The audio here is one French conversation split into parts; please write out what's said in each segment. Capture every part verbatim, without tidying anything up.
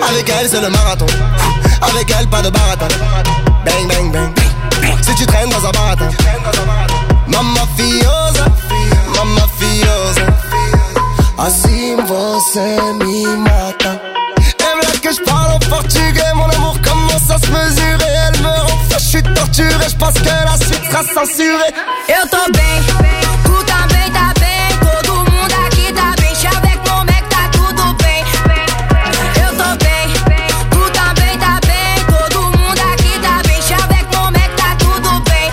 Avec elle c'est le marathon. Avec elle pas de baratin. Bang bang bang. Si tu traînes dans un baratin. Mamma fiosa, mamma fiosa. Assim você me mata. Elle veut que je parle en portugais. Mon amour commence à se mesurer. Elle me rend fou, je suis torturé. Je pense que la suite sera censurée. Eu tô bem, tu também tá bem. Todo mundo aqui tá bem. Chaveco no Mac, tá tudo bem. Eu tô bem, tu também tá bem. Todo mundo aqui tá bem. Chaveco no Mac, tá tudo bem.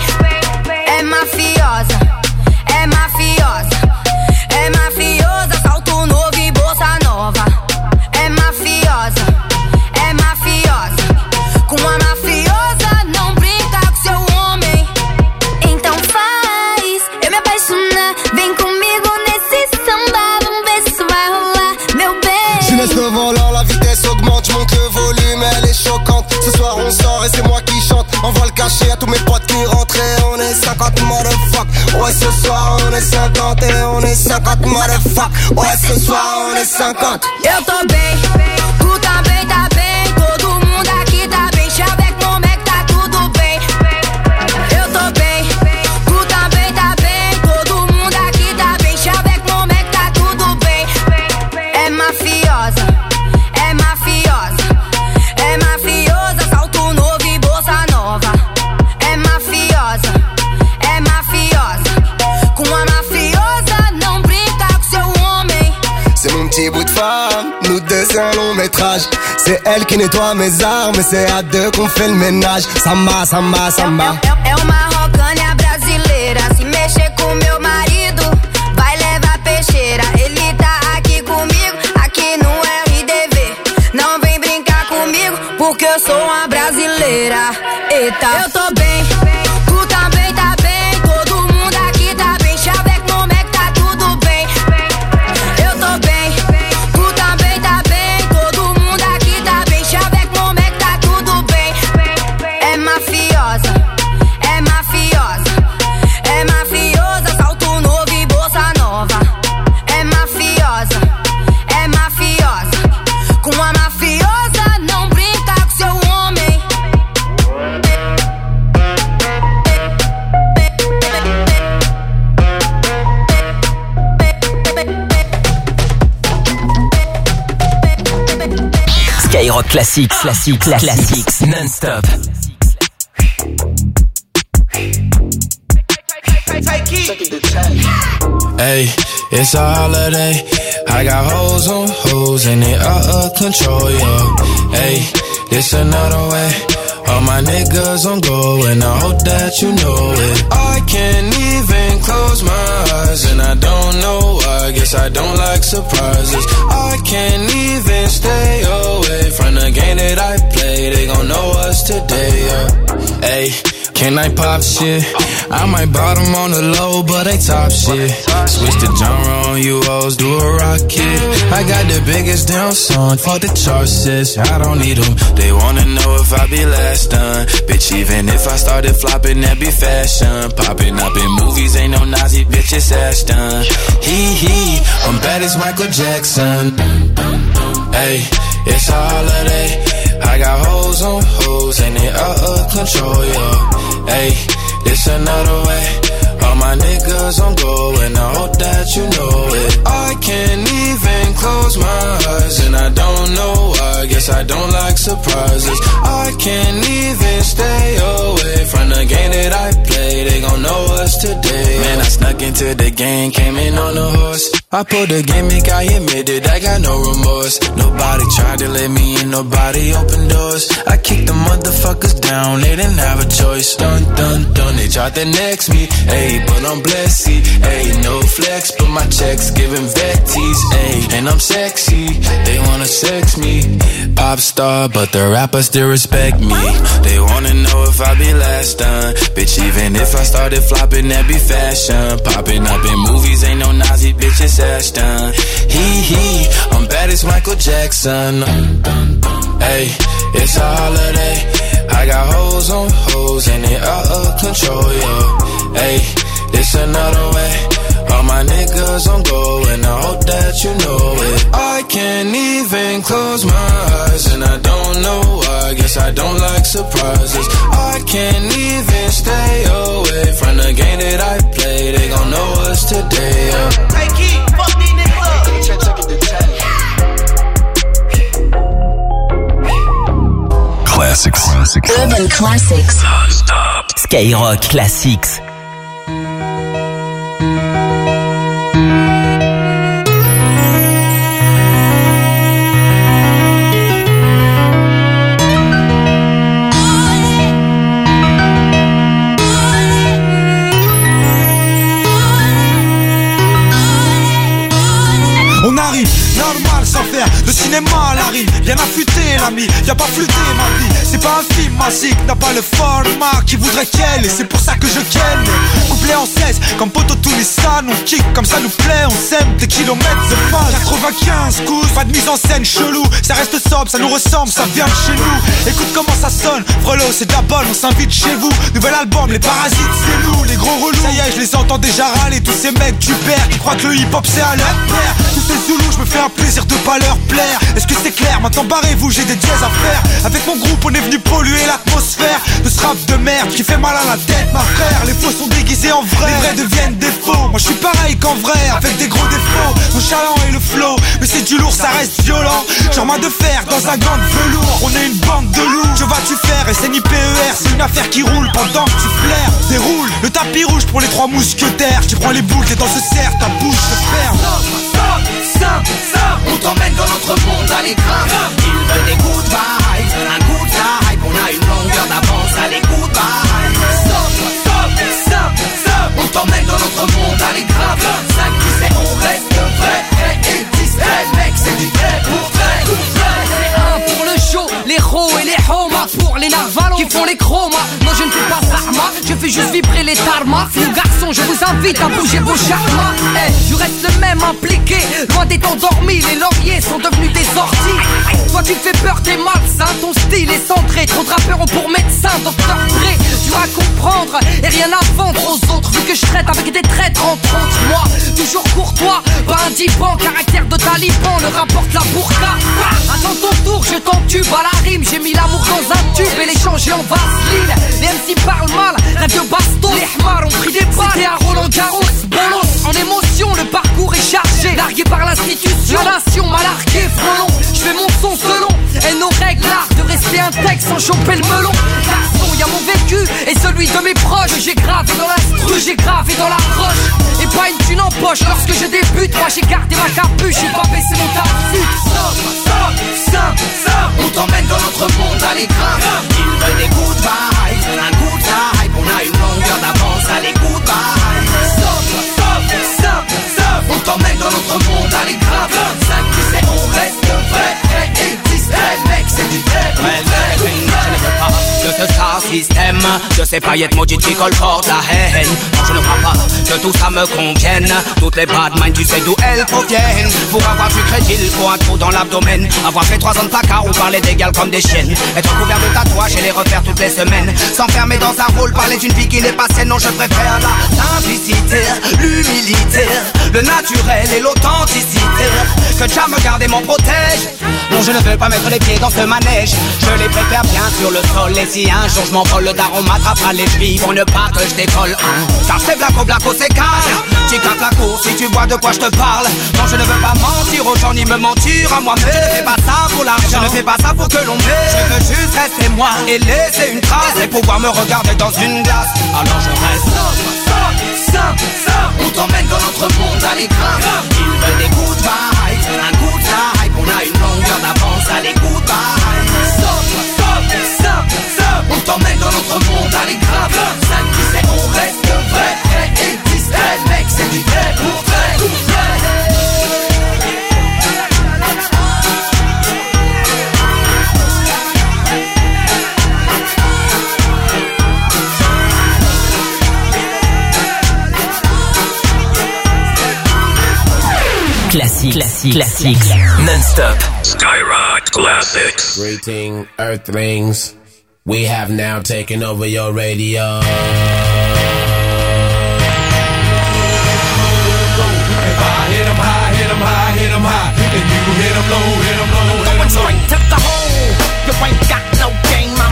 É mafiosa, é mafiosa. É mafiosa, salto novo e bolsa nova. É mafiosa, é mafiosa. Com a mafiosa não brinca com seu homem. Então faz eu me apaixonar. Vem comigo nesse samba. Vamos ver se vai rolar, meu bem. Jeunesse de volant, la vitesse augmente. Je monte le volume, elle est choquante. Ce soir on sort et c'est moi qui chante. Envoie le cachet à tous mes potes qui rentrent. Et on est cinquante motherfuck. Ouais ce soir on est cinquante. Et on est cinquante motherfuck. Ouais ce soir on est cinquante. Eu tô bem, tu também tá bem. Todo mundo aqui tá bem. Chaveco no Mac, tá tudo bem. Eu tô bem, tu também tá bem. Todo mundo aqui tá bem. Chaveco no Mac, tá tudo bem. É mafiosa, é mafiosa. É mafiosa, salto novo e bolsa nova. É mafiosa, é mafiosa. Com a mafiosa não brinca com seu homem. C'est mon petit bout de femme, nous deux c'est un long métrage. C'est elle qui nettoie mes armes et c'est à deux qu'on fait le ménage. Samba, samba, samba. É, é, é uma rocânia brasileira. Se mexer com meu marido, vai levar peixeira. Ele tá aqui comigo, aqui no R D V. Não vem brincar comigo, porque eu sou uma brasileira. Eita, eu tô bem, tu também tá bem. Todo mundo aqui tá bem. Chaveco no Mac, tá tudo bem. Eu tô bem, tu também tá bem. Todo mundo aqui tá bem. Chaveco no Mac, tá tudo bem. É mafiosa, é mafiosa. É mafiosa, salto novo e bolsa nova. É mafiosa, é mafiosa. Com a mafiosa não brinca com seu homem. Skyrock Classics, classics, classics, non-stop. Hey, it's a holiday. I got hoes on hoes and they out of control, yeah. Hey, this another way. All my niggas on go and I hope that you know it. I can't even close my eyes and I don't know why. Guess I don't like surprises. I can't even stay away from the game that I play. They gon' know us today, yeah. Hey, can I pop shit? I might bottom on the low, but they top shit. Switch the genre on you hoes, do a rocket. I got the biggest damn song, fuck the charts, sis. I don't need them. They wanna know if I be last done. Bitch, even if I started flopping, that be fashion. Popping up in movies, ain't no Nazi bitch, it's Ashton. Hee hee, I'm bad as Michael Jackson. Hey, it's a holiday. I got hoes on hoes and they out of control, yeah. Hey, this another way. All my niggas on go and I hope that you know it. I can't even close my eyes and I don't know why. Guess I don't like surprises. I can't even stay away from the game that I play. They gon' know us today. Man, I snuck into the game, came in on a horse. I pulled the gimmick, I admitted I got no remorse. Nobody tried to let me in, nobody opened doors. I kicked the motherfuckers down, they didn't have a choice. Dun dun dun, they tried to next me. Ayy, but I'm blessed, ayy, no flex, but my checks giving vetties, ayy, and I'm sexy, they wanna sex me. Pop star, but the rappers still respect me. They wanna know if I be last done. Bitch, even if I started flopping, that be fashion. Popping up in movies, ain't no Nazi bitch, it's Ashton. Hee hee, I'm bad as Michael Jackson. Ayy, it's a holiday. I got hoes on hoes and they out of control, yeah. Ayy, it's another way. All my niggas on go and I hope that you know it. I can't even close my eyes and I don't like surprises. I can't even stay away from the game that I play. They gon' know us today. Yeah. Hey, Keith, fuck these niggas up. Classics. Classics. Urban Classics. Non-stop. Skyrock Classics. On arrive, normal sans faire de cinéma à la rime. Bien affûté l'ami, y'a pas flûté ma vie. C'est pas un film magique, n'a pas le format qui voudrait qu'elle. Et c'est pour ça que je ken. Couplé en seize, comme Poto Toulistan. On kick comme ça nous plaît, on sème des kilomètres de phase. quatre-vingt-quinze coups, pas de mise en scène chelou. Ça reste sobre, ça nous ressemble, ça vient de chez nous. Écoute comment ça sonne, Frelot c'est de la bonne, on s'invite chez vous. Nouvel album, les parasites c'est nous, les gros relous. Ça y est, je les entends déjà râler, tous ces mecs du père qui croient que le hip hop c'est à leur père. Tous ces Zoulous, je me fais un plaisir de pas leur plaire. Est-ce que c'est clair? Maintenant barrez-vous, j'ai des dièses à faire. Avec mon groupe, on est venu polluer l'atmosphère de ce rap de merde qui fait mal à la tête, ma frère. Les faux sont déguisés en vrai, les vrais deviennent des faux. Moi je suis pareil qu'en vrai, avec des gros défauts. Mon chaland et le flow, mais c'est du lourd, ça reste violent. Genre main de fer dans un gant de velours. On est une bande de loups, que vas-tu faire? S N I P E R, c'est une affaire qui roule pendant que tu flaires. Déroule le tapis rouge pour les trois mousquetaires. Tu prends les boules, t'es dans ce cerf, ta bouche se ferme. Simple, simple, on t'emmène dans notre monde à l'écran. Il veut des good vibes, un good vibe. On a une longueur d'avance, allez good vibes. Simple, simple, simple, simple, on t'emmène dans notre monde à l'écran. cinq tu sais, on reste vrai, vrai et discret. Mec, c'est du vrai pour vrai, pour vrai. C'est un pour le show, les ros et les homas. Pour les narvalos qui font les chromas. Non, je ne fais pas sarma, je fais juste vibrer les tarmacs. Mon garçon, je vous invite à bouger vos charmas. Hey, je reste le même impliqué, loin d'être endormi, les lauriers sont devenus des orties. Toi tu fais peur, t'es malsain, ton style est centré. Trop de rappeurs ont pour médecin, docteur Dre. Tu vas comprendre et rien à vendre aux autres. Vu que je traite avec des traîtres entre autres. Moi, toujours courtois, pas indipendant. Caractère de taliban, le rapporte la burqa. Attends ton tour, je t'entube à la rime. J'ai mis l'amour dans un tube et l'échanger en vaseline. Les M C parlent mal, rêve de baston. Les hmars ont pris des balles. C'était à Roland Garros, bolos. En émotion, le parcours est chargé. Largué par l'institution, la nation m'a largué, frelon. Je fais mon son selon, et nos règles, l'art de rester intègre sans choper le melon. Garçon, y'a mon vécu et celui de mes proches. J'ai gravé dans l'instru, j'ai gravé dans la roche. Et pas une thune en poche lorsque je débute. Moi j'ai gardé ma capuche, j'ai pas baissé mon tarif. Simple, simple, simple, simple, on t'emmène dans notre monde à l'écran. Il veut des good vibes, un good vibe. On a une longueur d'avance, allez good vibes. Simple, simple, simple, simple, on t'emmène dans notre monde à l'écran. cinq tu sais, on reste vrai, vrai et discret. Mec, c'est du vrai pour vrai. De ce star système, de ces paillettes maudites qui colportent la haine. Non, je ne crois pas que tout ça me convienne. Toutes les bad minds, tu sais d'où elles proviennent. Pour avoir du crédit, il faut un trou dans l'abdomen. Avoir fait trois ans de placard ou parler d'égal comme des chiennes. Être couvert de tatouages et les refaire toutes les semaines. S'enfermer dans un rôle, parler d'une vie qui n'est pas saine. Non, je préfère la simplicité, l'humilité, le naturel et l'authenticité. Que Jah me garde et m'en protège. Non, je ne veux pas mettre les pieds dans ce manège. Je les préfère bien sur le sol. Et si un jour je m'envole, le daron m'attrapera les chevilles pour ne pas que je décolle. Car c'est blaco, blaco, c'est calme. Tu captes la course si tu vois de quoi je te parle. Non, je ne veux pas mentir aux gens ni me mentir à moi-même. Je ne fais pas ça pour l'argent, je ne fais pas ça pour que l'on m'aime. Je veux juste rester moi et laisser une trace et pouvoir me regarder dans une glace. Alors je reste simple, simple, simple, on t'emmène dans notre monde à l'écran. Il veut des good vibes, un good vibe. On a une longueur d'avance, allez good vibes. Simple, simple, simple, simple, on t'emmène dans notre monde à l'écran. cinq tu sais, on reste vrai, vrai et discret. Mec, c'est du vrai pour vrai, pour vrai. Classique, classique, classique, non-stop. Skyrock Classics. Greeting, Earthlings. We have now taken over your radio. If I hit 'em high, hit 'em high, hit 'em high, and you hit 'em low, hit 'em low, hit 'em low. Going straight to the hole. You ain't got no game. I'm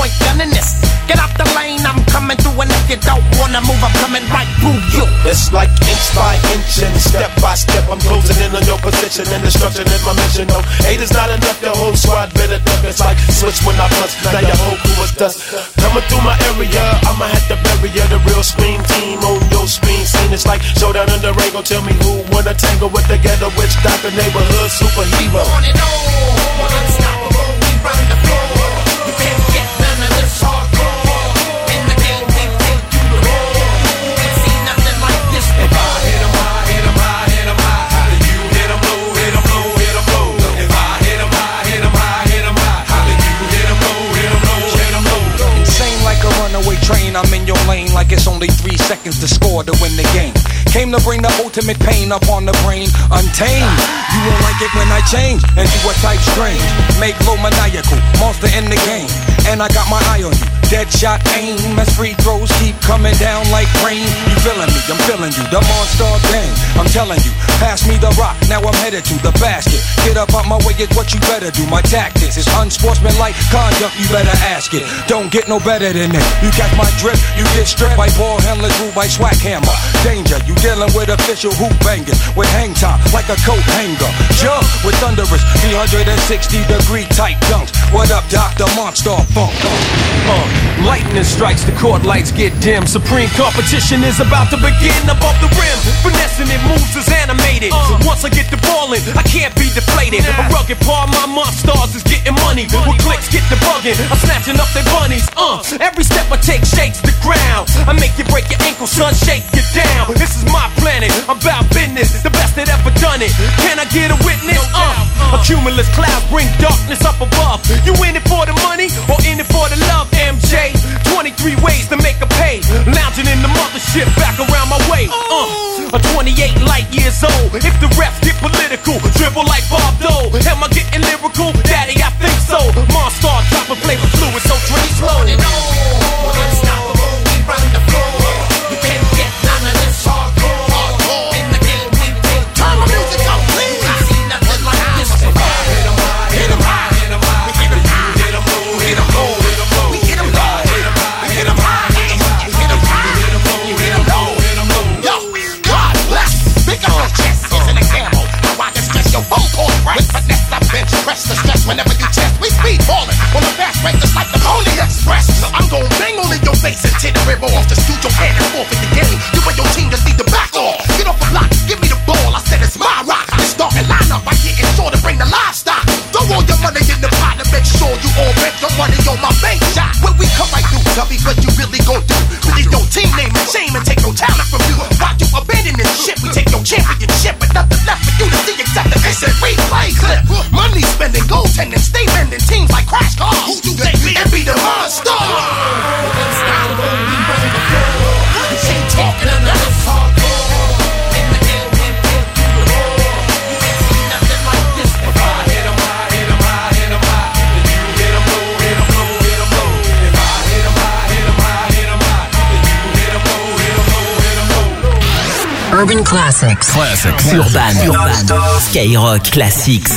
point gunning this. Get out the lane, I'm coming through, and if you don't wanna move, I'm coming right through you. It's like inch by inch and step by step, I'm closing in on your position, and destruction is my mission. No, eight is not enough, the whole squad better duck. It's like switch when I bust, now your whole crew is dust. Coming through my area, I'ma have to bury ya. The real scream team on your screen scene. It's like showdown in the Rango. Tell me who wanna tangle with the ghetto witch doctor, neighborhood superhero. On and on, unstoppable, we run the floor. You can't get none of this hardcore. In the game, we take you to war. Ain't seen nothing like this before. If I hit 'em high, hit 'em high, hit 'em high. How do you hit 'em low, hit 'em low, hit 'em low? If I hit 'em high, hit 'em high, hit 'em high. How do you hit 'em low, hit 'em low, hit 'em low? Insane like a runaway train, I'm in your lane like it's only three seconds to score to win the game. Came to bring the ultimate pain up on the brain, untamed. You won't like it when I change and do a type strange. Make low maniacal, monster in the game. And I got my eye on you, dead shot aim. As free throws keep coming down like rain. You feeling me, I'm feeling you, the monster game. I'm telling you, pass me the rock, now I'm headed to the basket. Get up out my way is what you better do. My tactics is unsportsmanlike conduct, you better ask it. Don't get no better than that. You catch my drift, you get stripped by ball handlers, ruled by swag hammer. Danger, you dealing with official hoop bangers with hang time like a coat hanger. Jump with thunderous three hundred sixty degree tight dunks. What up, Doctor Monster Funk? Uh, lightning strikes, the court lights get dim. Supreme competition is about to begin above the rim. Finessing it moves is animated. Uh, Once I get the ball in, I can't be deflated. A rugged part of my monsters is getting money. With clicks get the bugging, I'm snatching up their bunnies. Uh, every step I take shakes the ground. I make you break your ankle, son, shake you down. This is my planet, I'm about business, the best that ever done it. Can I get a witness? Uh, a cumulus cloud bring darkness up above. You in it for the money or in it for the love? M J, twenty-three ways to make a pay. Lounging in the mothership back around my way. Uh, a twenty-eight light years old. If the refs get political, dribble like Bob Dole. Am I getting lyrical? Daddy, I think so. Monster, dropping flavor fluid, so drink slow. On and on, unstoppable, we run the floor. You can't get none of this hardcore. In the game, we take turn the music up, please. I see nothing like this before. Hit 'em high, hit 'em high, hit 'em high. We hit 'em high, hit 'em low, hit 'em low, hit 'em low. We hit 'em low, hit 'em high, hit 'em high, hit 'em high, hit 'em high, hit 'em low, hit 'em low, hit 'em low. Yo, God bless. Pick up your chest, here's an example. How I discuss your vocal cords with finesse. I bench press the stress whenever you test. We speed ballin' on the fast break just like the Pony Express. I'm gon' bang all in your face and tear the rib off. Just shoot your hand and forfeit the game. You and your team just need to back off. Get off the block, give me the ball. I said it's my rock. This starting lineup, I get it sure to bring the livestock. Throw all your money in the pot to make sure you all bet your money on my bank shot. When we come right through, tell me what you really gon' do. We leave your team name and shame and take no talent from you. Why you abandon this shit? We take your championship, but nothing left for you to see except the instant replay clip. Money spending, goaltending, stay bending teams like Crash Cars. Who you think me and be the monster? Unstoppable, we run the floor. You ain't talking another hardcore. In the game, we take you to war. You ain't seen nothing like this before. Hit 'em high, hit 'em high, hit 'em high. If you hit 'em low, hit 'em low, hit 'em low. If I hit 'em high, hit 'em high, hit 'em high. If you hit 'em low, hit 'em low, hit 'em low. Urban Classics. Classics. Urban. Urban. Skyrock Classics.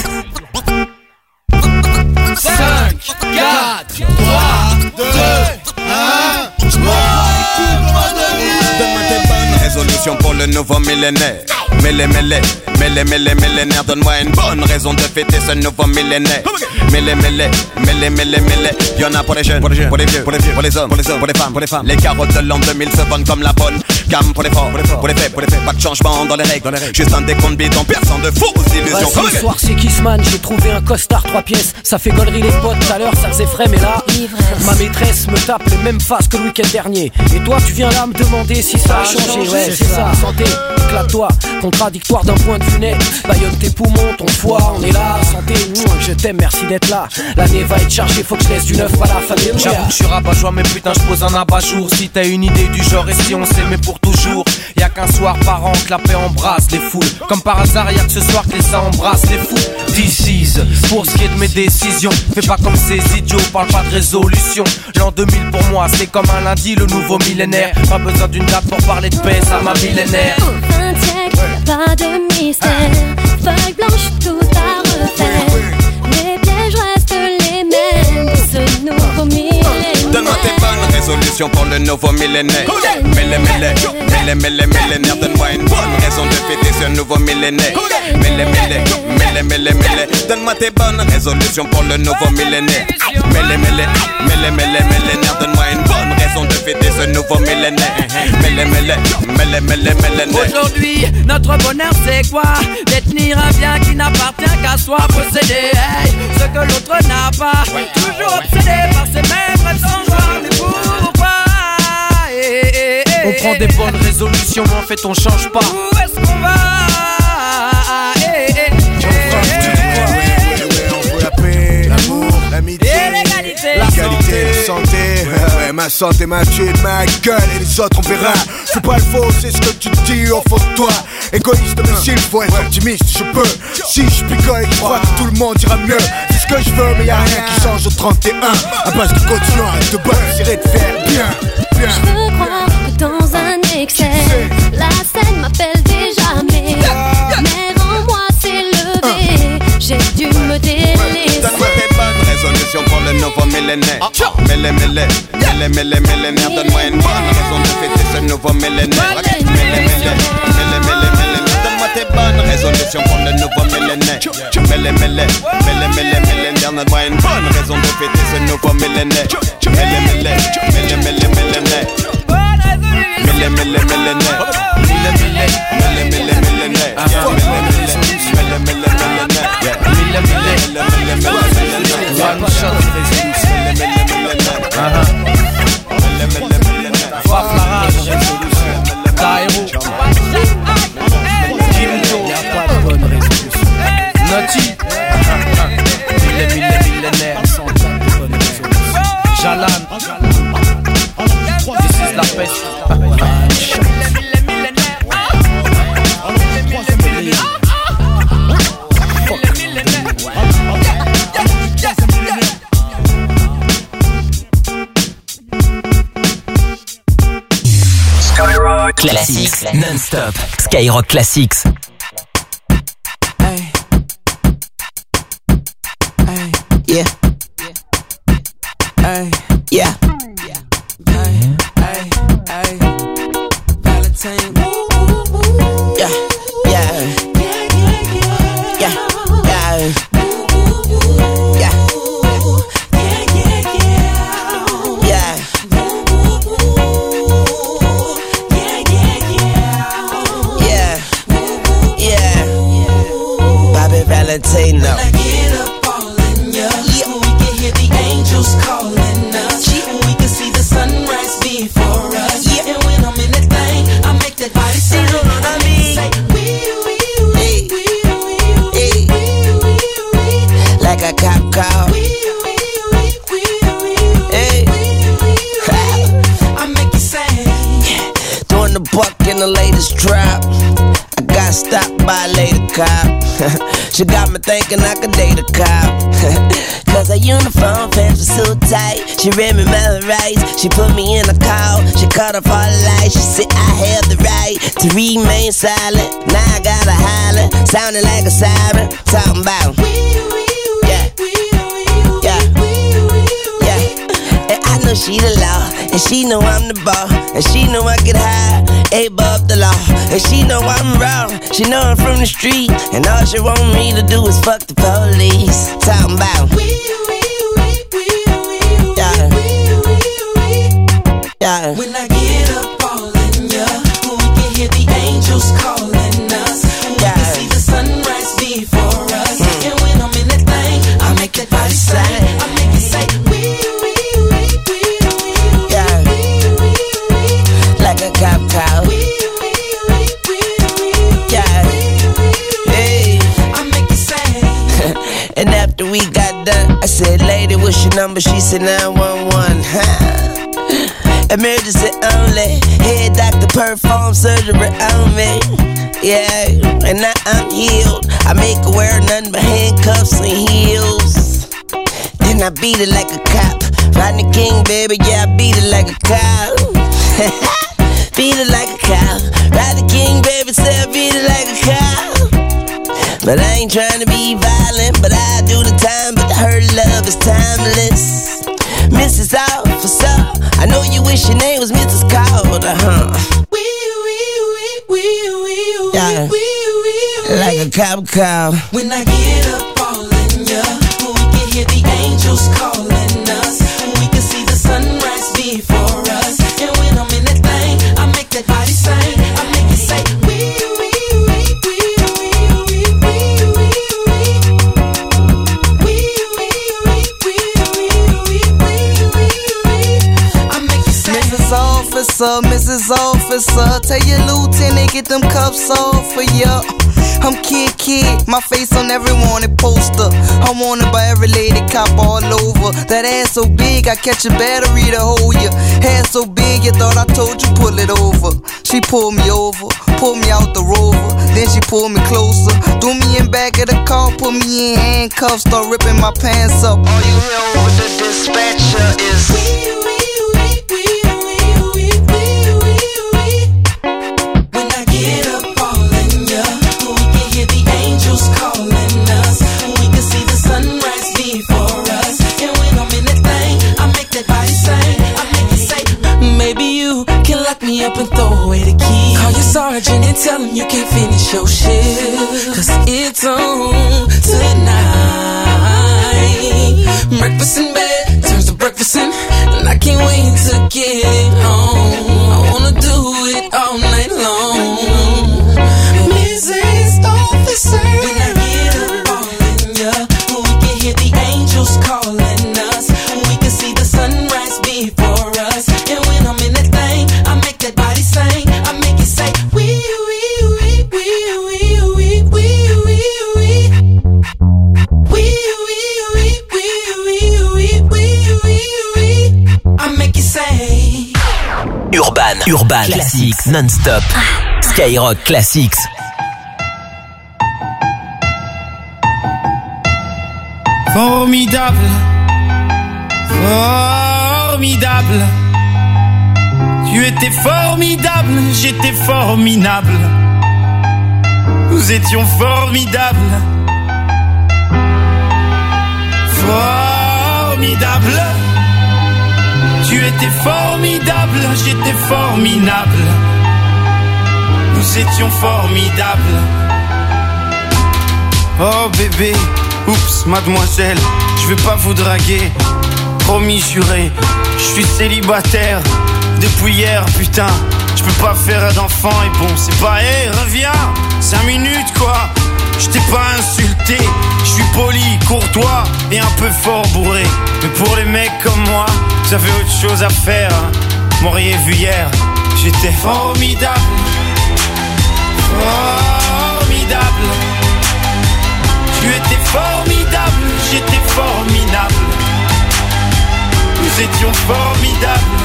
cinq, quatre, trois, deux, un. Donne-moi tes bonnes résolutions pour le nouveau millénaire. Mêlé, mêlé, mêlé, mêlé, millénaire. Donne-moi une bonne raison de fêter ce nouveau millénaire. Mêlé, mêlé, mêlé, mêlé, mêlé. Y'en a pour les jeunes, pour les, jeunes, pour les vieux, pour les vieux, pour les hommes, pour les hommes, pour les femmes, pour les femmes. Les carottes de l'an deux mille se vendent comme la bonne gamme pour les forts, pour les forts, pour les faits, pour les faits. Pas de changement dans les règles, dans les règles. Juste un décompte bidon, personne de faux illusions. Vas-y, ce soir c'est Kissman, j'ai trouvé un costard trois pièces. Ça fait gollerie les potes, tout à l'heure ça faisait frais, mais là ma maîtresse me tape les mêmes faces que le week-end dernier. Et toi tu viens là me demander si ça a changé. Ouais, c'est ça, santé, éclate-toi. Contradictoire d'un point de vue net. Bayonne tes poumons, ton foie, on est là. Santé, je t'aime, merci d'être là. L'année va être chargée, faut que je laisse du neuf à la famille. J'avoue que je suis rabat-joie, mais putain je pose un abat-jour. Si t'as une idée du genre et si on s'aimait pour toujours. Y'a qu'un soir par an que la paix embrasse les foules. Comme par hasard y'a que ce soir que les ça embrasse les fous. This is, pour ce qui est de mes décisions. Fais pas comme ces idiots, parle pas de résolution. L'an deux mille pour moi c'est comme un lundi, le nouveau millénaire. Pas besoin d'une date pour parler de paix, ça m'a millénaire. Un siècle, pas de mystère. Feuille blanche, tout à refaire. Les pièges restent les mêmes pour ce nouveau millénaire. résolution pour le nouveau millénaire. Mêlé, mêlé, mêlé, mêlé, millénaire, donne-moi une bonne raison de fêter ce nouveau millénaire. Mêlé, mêlé, mêlé, mêlé, mêlé, donne-moi tes bonnes résolutions pour le nouveau millénaire. Mêlé, mêlé, mêlé, mêlé, millénaire, donne-moi une bonne raison de fêter ce nouveau millénaire. Mêlé, mêlé, mêlé, mêlé, millénaire. Aujourd'hui, notre bonheur c'est quoi? Détenir un bien qui n'appartient qu'à soi, posséder hey, ce que l'autre n'a pas. Toujours obsédé par ces mêmes rêves sans joie, mais pourquoi? Hey, hey, hey, on prend des bonnes résolutions, mais en fait on change pas. Où est-ce qu'on va? Hey, hey, l'amitié, l'égalité, la santé, santé. Ouais, ouais, ma santé, ma tue, ma gueule et les autres on verra. C'est pas le faux, c'est ce que tu dis au fond de toi. Égoïste mais s'il faut être optimiste, je peux. Si je picole et que je crois que tout le monde ira mieux, c'est ce que je veux, mais y'a rien qui change au trente et un. À base de caution, de bonne, j'irai te faire bien, bien. Je veux croire que dans un excès, la scène m'appelle déjà, mais mais en moi s'est levé. J'ai dû me délaisser. Donne-moi tes bonnes résolutions pour le nouveau millénaire. Mêlé, mêlé, mêlé, mêlé, millénaire. Donne-moi une bonne raison de fêter ce nouveau millénaire. Mêlé, mêlé, mêlé, mêlé, millénaire. Donne-moi tes bonnes résolutions pour le nouveau millénaire. Mêlé, mêlé, mêlé, mêlé, millénaire. Donne-moi une bonne raison de fêter ce nouveau millénaire. Mêlé, mêlé, mêlé, mêlé, millénaire. Mêlé, mêlé, millénaire. Mêlé, mêlé, mêlé, mêlé, millénaire. Mêlé, mêlé, mêlé, one shot Faf la rage, Taïro, Kimto, Naughty, mille mille millénaires, Jalan, this is la peste. Classics, non-stop, Skyrock Classics. Hey. Hey. Yeah. Hey. Yeah. Hey. Hey. Hey. Valentine. Yeah. Yeah. Yeah. Yeah. Yeah. Valentino. When I get up all in ya, yeah. We can hear the angels calling us, yeah. We can see the sunrise before us, yeah. And when I'm in that thing, I make that body say, you know what I mean? Say, wee, wee, wee, wee, wee, wee, wee, like a cop car. Wee, wee, wee, wee, hey. I make you say, yeah. Throwing the buck in the latest drop. I got stopped by a lady cop. She got me thinking I could date a cop. Cause her uniform pants were so tight. She read me my rights. She put me in a call. She cut off all the lights. She said I have the right to remain silent. Now I gotta holler, sounding like a siren. Talking about yeah, yeah, yeah. And I know she the law, and she know I'm the ball, and she know I get high, above the law, and she know I'm wrong. She know I'm from the street, and all she want me to do is fuck the police. Talking about yeah, yeah. When I get up all in ya, we can hear the angels calling us, we yeah. Can see the sunrise before us, mm. And when I'm in that thing, I make that body say, I make it say wee wee wee wee, yeah, like a cop car. And after we got done, I said, lady, what's your number? She said nine one one, huh? Emergency only. Head doctor perform surgery on me. Yeah, and now I'm healed. I make her wear nothing but handcuffs and heels. Then I beat it like a cop. Rodney King, baby, yeah, I beat it like a cop. Beat it like a cop. Rodney King, baby, say I beat it like a cop. But I ain't trying to be violent, but I do the time, but her love is timeless. Missus Officer, I know you wish your name was Missus Calder, huh? Yeah, like a cop cow. When I get up all in ya, we can hear the angels calling us. We can see the sunrise before us. And when I'm in that thing, I make that body sing. I make it say, wee, wee, wee, wee, wee, wee, wee, wee, wee. I make it say, Missus Officer, Missus Officer, tell your lieutenant get them cuffs off for ya. I'm Kid Kid, my face on every wanted poster. I'm wanted by every lady cop all over. That ass so big, I catch a battery to hold ya. Hair so big, you thought I told you pull it over. She pulled me over, pulled me out the Rover. Then she pulled me closer, threw me in back of the car, put me in handcuffs, start ripping my pants up. All you hear over the dispatcher is when I get up all in ya, we can hear the angels calling us. We can see the sunrise before us. And when I'm in that thing, I make that body sing. I make it say, maybe you can lock me up and throw away the key. Call your sergeant and tell him you can't finish your shift, cause it's on tonight. Breakfast in bed turns to breakfast in, and I can't wait to get home. I wanna do it all night long. Missus Officer, when I get up all in ya, we can hear the angels calling us. We can see the sunrise before us. And when I'm in that thing, I make that body sing. I make it say, wee, wee, wee, wee, wee, wee, wee, wee, wee. Wee, wee, wee, wee, wee, wee, wee, wee, wee. I make it say Urban, Urban Classics non-stop. Skyrock Classics. Formidable, formidable. Tu étais formidable, j'étais formidable. Nous étions formidables. Formidable. Tu étais formidable, j'étais formidable. Nous étions formidables. Oh bébé, oups, mademoiselle, je vais pas vous draguer. Promis, juré, je suis célibataire depuis hier, putain. Je peux pas faire d'enfant et bon, c'est pas, hé, hey, reviens, cinq minutes quoi. Je t'ai pas insulté, je suis poli, courtois et un peu fort bourré. Mais pour les mecs comme moi, j'avais autre chose à faire, hein. M'auriez vu hier, j'étais formidable. Formidable. Tu étais formidable, j'étais formidable. Nous étions formidables.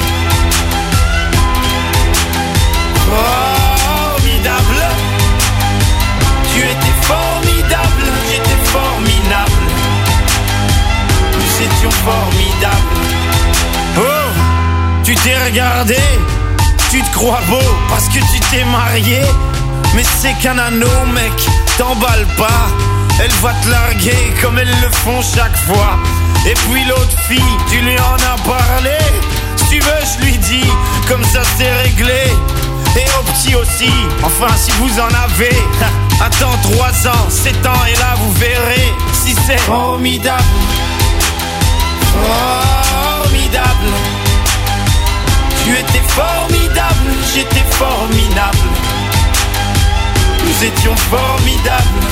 Formidable. Tu étais formidable, j'étais formidable. Nous étions formidables. Oh, tu t'es regardé, tu te crois beau parce que tu t'es marié. Mais c'est qu'un anneau, mec, t'emballe pas. Elle va te larguer comme elles le font chaque fois. Et puis l'autre fille, tu lui en as parlé. Si tu veux, je lui dis, comme ça c'est réglé. Et au petit aussi, enfin si vous en avez. Attends trois ans, sept ans et là vous verrez si c'est formidable. Formidable. Tu étais formidable, j'étais formidable. Nous étions formidables.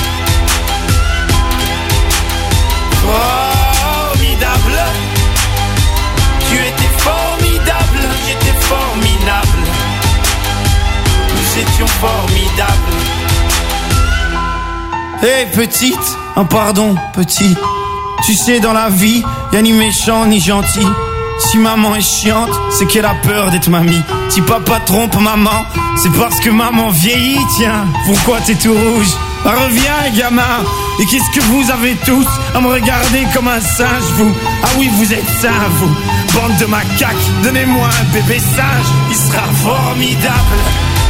Formidable. Tu étais formidable, j'étais formidable. Nous étions formidables. Hé hey, petite, un pardon petit. Tu sais dans la vie, y'a ni méchant ni gentil. Si maman est chiante, c'est qu'elle a peur d'être mamie. Si papa trompe maman, c'est parce que maman vieillit, tiens. Pourquoi t'es tout rouge? Ah, reviens gamin. Et qu'est-ce que vous avez tous à me regarder comme un singe, vous? Ah oui, vous êtes sains, vous. Bande de macaques, donnez-moi un bébé singe. Il sera formidable.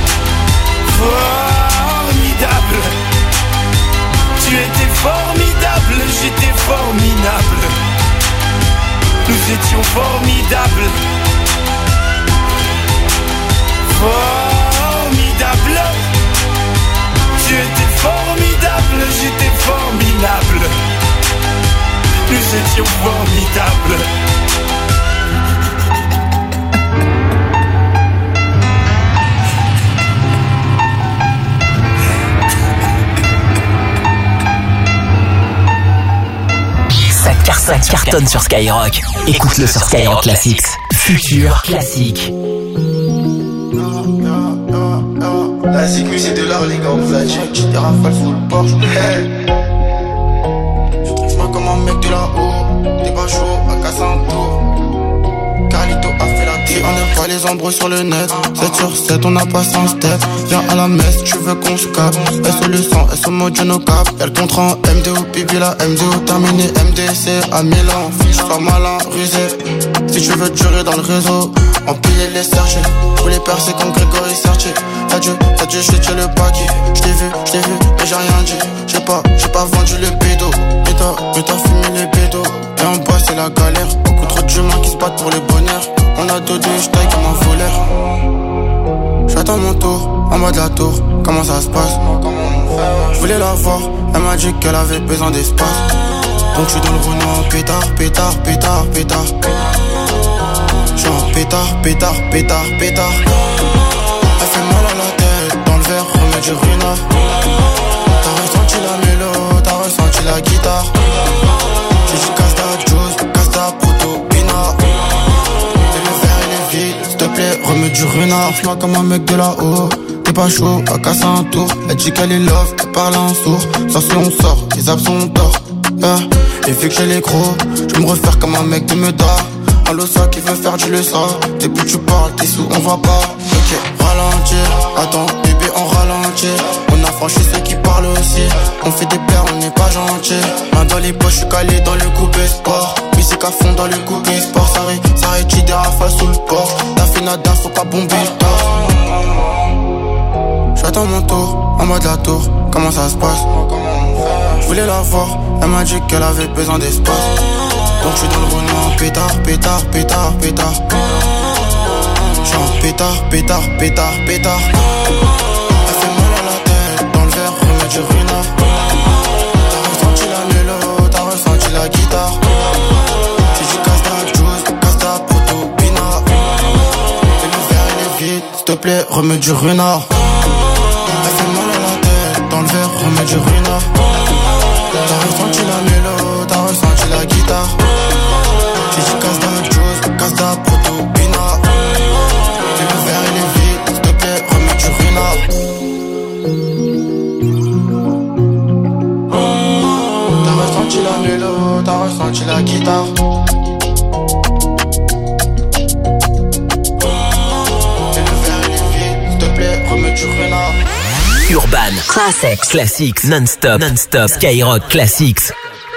Formidable. Tu étais formidable, j'étais formidable. Nous étions formidables. nous étions formidables. Ça cartonne, ça cartonne sur Skyrock. Écoute-le sur Skyrock Classics. Futur classique. La sécu c'est de l'art les gars, on vous a dit des rafales full Porsche. Hey. Je trouve moi comme un mec de là-haut. Des bas chauds à Casanto. Carlito a fait la tête. On n'aime pas les embrouilles sur le net. sept sur sept on n'a pas sans step. Viens à la messe, tu veux qu'on se capte. S O le sang, S O mode no cap. Y'a le contrat en M D O, pipi la M D O terminé. M D C à Milan, fiche sois malin, rusé. Si tu veux durer dans le réseau, empiler les sergés. Pour les percer comme Grégory Sertier. T'as dû, t'as dû jeter le paquet. J't'ai vu, j't'ai vu, mais j'ai rien dit. J'ai pas, j'ai pas vendu le bédo. Mais t'as, mais t'as fumé les bédos. Et en bas c'est la galère. Beaucoup trop d'humains qui se battent pour le bonheur. On a deux deux, j'taille comme un voleur. J'attends mon tour, en bas de la tour. Comment ça se passe? Je voulais la voir, elle m'a dit qu'elle avait besoin d'espace. Donc je suis dans le Renault, pétard, pétard, pétard, pétard. J'suis en pétard, pétard, pétard, pétard. Elle fait mal à la tête, dans le verre, remets du Runa. T'as ressenti la mélo, t'as ressenti la guitare. J'ai dit casse ta juice, casse ta proto, pina. Et le verre il est vide, s'il te plaît, remets du Runa. Fais-moi comme un mec de là-haut. T'es pas chaud, à casser un tour. Elle dit qu'elle est love, elle parle en sourd. Sans si on sort, les abs sont d'or. Yeah. Et vu que j'ai les gros, je me refaire comme un mec de Meda. Un losa qui veut faire du leçon. Depuis que tu parles, t'es sous, on va pas. Ok, ralentir, attends, bébé, on ralentit. On a franchi ceux qui parlent aussi. On fait des paires, on n'est pas gentil. Main dans les poches, je suis calé dans le coupé sport. Musique à fond dans le coupé sport. Ça ré, ça rétire des rafales sous le port. T'as fait nada, faut pas bomber le tort. J'attends mon tour, en bas de la tour. Comment ça se passe? Je voulais la voir, elle m'a dit qu'elle avait besoin d'espace. Donc je suis dans le Renault, pétard, pétard, pétard, pétard. J'suis en pétard, pétard, pétard, pétard. Elle fait mal à la tête, dans le verre, remets du Runa. T'as ressenti la mélo, t'as ressenti la guitare. J'ai dit casse ta juice, casse ta proto, pina. Et le verre il est vide, s'il te plaît, remets du Runa. Elle fait mal à la tête, dans le verre, remets du Runa. T'as ressenti la mélo, t'as ressenti la guitare. J'ai dit casse ta juice, casse ta proto, pina. Et le verre il est vide, s'il te plaît, remets du Runa. T'as ressenti la mélo, t'as ressenti la guitare. Et le verre il est vide, s'il te plaît, remets du Runa. Urban Classics, Classics, non-stop, non-stop, Skyrock Classics.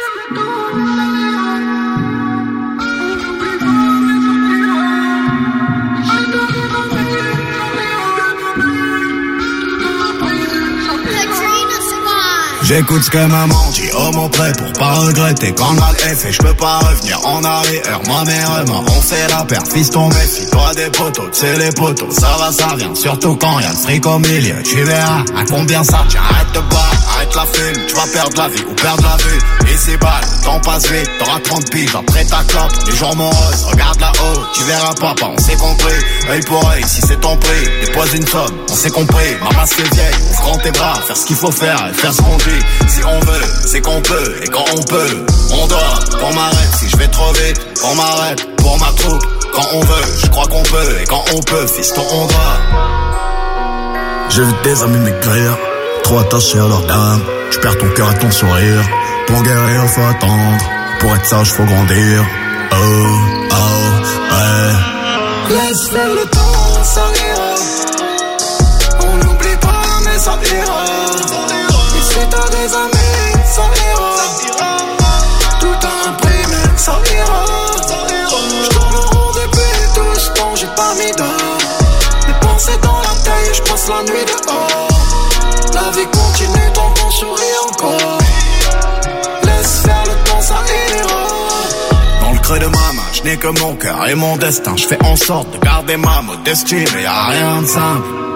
J'écoute ce que maman dit, oh mon prêt pour pas regretter. Quand le mal est fait, j'peux pas revenir en arrière. Moi mes remords, on fait la paire. Fiston méfie-toi des poteaux, t'sais les poteaux. Ça va, ça vient, surtout quand y'a le fric au milieu. Tu verras à combien ça tient. Arrête de boire, arrête la fume. Tu vas perdre la vie ou perdre la vue. Et c'est balle, le temps passe vite. T'auras trente piges après ta clope. Les jours moroses, regarde là-haut. Tu verras papa, on s'est compris. Œil pour œil, si c'est ton prix. Dépose une somme, on s'est compris. Maman c'est vieille, ouvre grand tes bras. Faire ce qu'il faut faire et faire ce qu'on dit. Si on veut, c'est qu'on peut, et quand on peut, on doit. Qu'on m'arrête si je vais trop vite, qu'on m'arrête pour ma troupe. Quand on veut, je crois qu'on peut, et quand on peut, fiston, on doit. J'ai vu des amis maigrir, trop attachés à leur dame. Tu perds ton cœur et ton sourire. Pour guérir, faut attendre. Pour être sage, faut grandir. Oh, oh, ouais. Laisse faire le temps, ça ira. On n'oublie pas, mais ça ira. Si t'as des amis, ça ira. Tout a un prix, mais ça ira. J'tourne en rond depuis tout ce temps, j'ai pas mis d'heure. Les pensées dans la taille, j'passe la nuit dehors. La vie continue tant qu'on sourit encore. Laisse faire le temps, ça ira. Dans le creux de ma main, je n'ai que mon cœur et mon destin. Je fais en sorte de garder ma modestie, mais y'a rien de simple.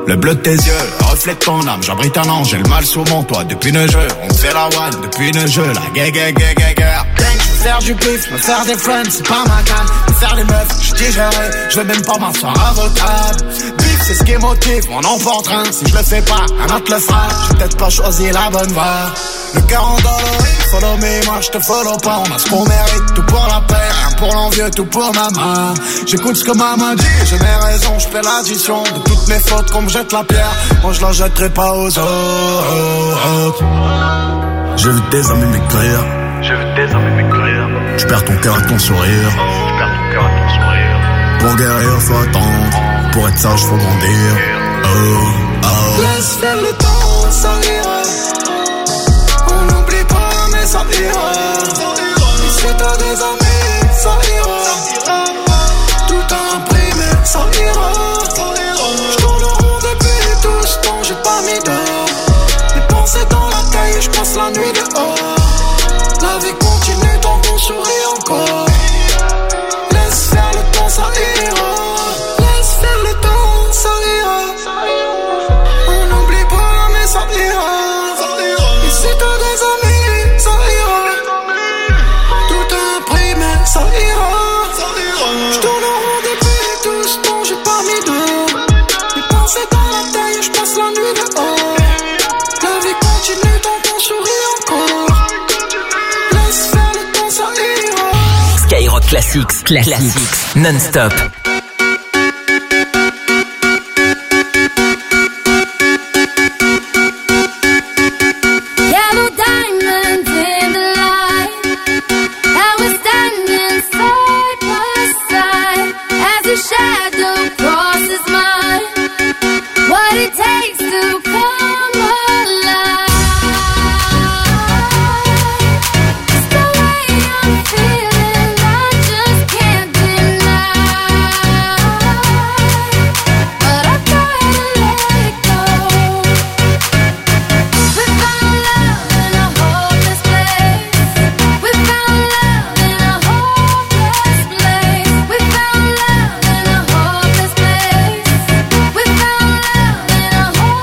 Le bleu de tes yeux, reflète ton âme. J'abrite un ange, j'ai le mal sous mon toit. Depuis ne jeu, on fait la one. Depuis ne jeu, la gay gay gay gay gay. Je faire du bif, me faire des friends, c'est pas ma cam. Me faire les meufs, je digérerai, je vais même pas m'asseoir à votre table. Bif, c'est ce qui motive mon enfant-train. Si je le fais pas, un autre le fera. J'ai peut-être pas choisi la bonne voie. Le cœur endolori, follow me, moi je te follow pas. On a ce qu'on mérite, tout pour la paix, rien pour l'envieux, tout pour maman. J'écoute ce que maman dit, j'ai mes raisons, je fais l'addition de toutes mes fautes qu'on me jette la pierre. Moi je la jetterai pas aux autres. J'ai vu tes amis maigrir. J'ai vu tes amis maigrir. Tu perds ton cœur et ton sourire. Tu perds ton cœur et ton sourire. Pour guérir, faut attendre. Pour être sage, faut grandir. Oh, oh. Laisse faire le temps, ça ira. On n'oublie pas, mais ça ira. Et si t'as des amis, ça ira. Tout a imprimé, ça ira. J'tourne en rond depuis tout ce temps, j'ai pas mis d'heure. Les pensées dans la caille, j'passe la nuit dehors. La vie continue tant qu'on sourit encore. Laisse faire le temps, ça ira. Laisse faire le temps, ça ira. On n'oublie pas, mais ça ira. Et si t'as des amis, ça ira. Tout imprimé, ça ira. J'tourne en rond depuis tout ce temps, j'ai pas mis d'heure. Les pensées dans la taille, j'passe la nuit dehors. La vie continue tant qu'on sourit encore. Laisse faire le temps, ça ira. Skyrock Classics, Classics, non-stop. Yellow diamonds in the light, and we're standing side by side as your shadow crosses mine. What it takes to come alive. It's the way I'm feeling, I just can't deny. But I gotta let it go. We found love in a hopeless place. We found love in a hopeless place. We found love in a hopeless place. We found love in a hopeless place.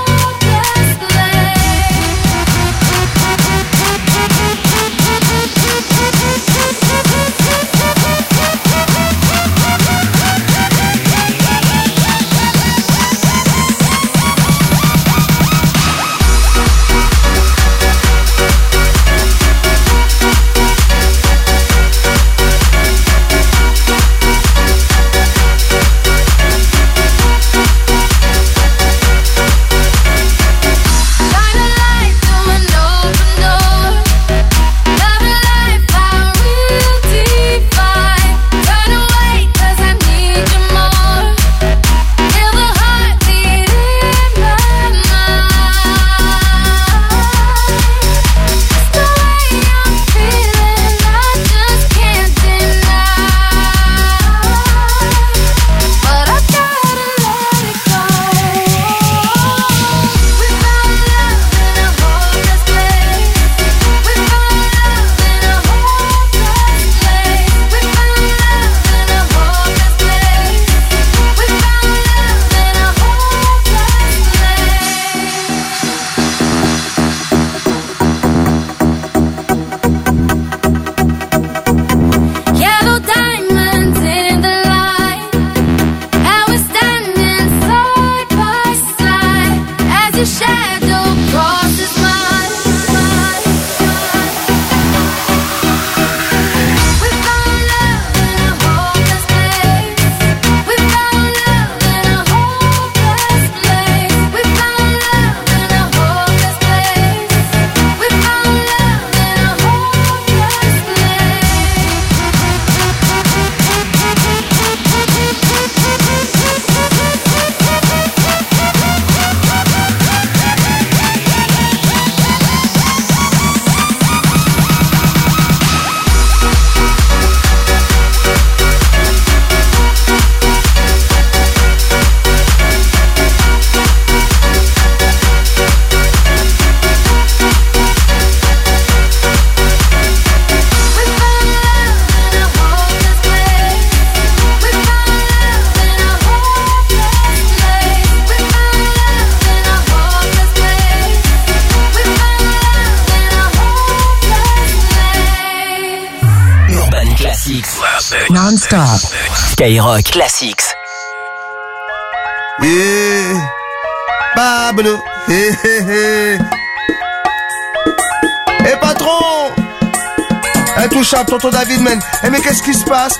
non-stop. Skyrock Classics. Yeah, Pablo, hey, hey, hey. Eh patron, intouchable, tonton David Men. Eh mais qu'est-ce qui se passe?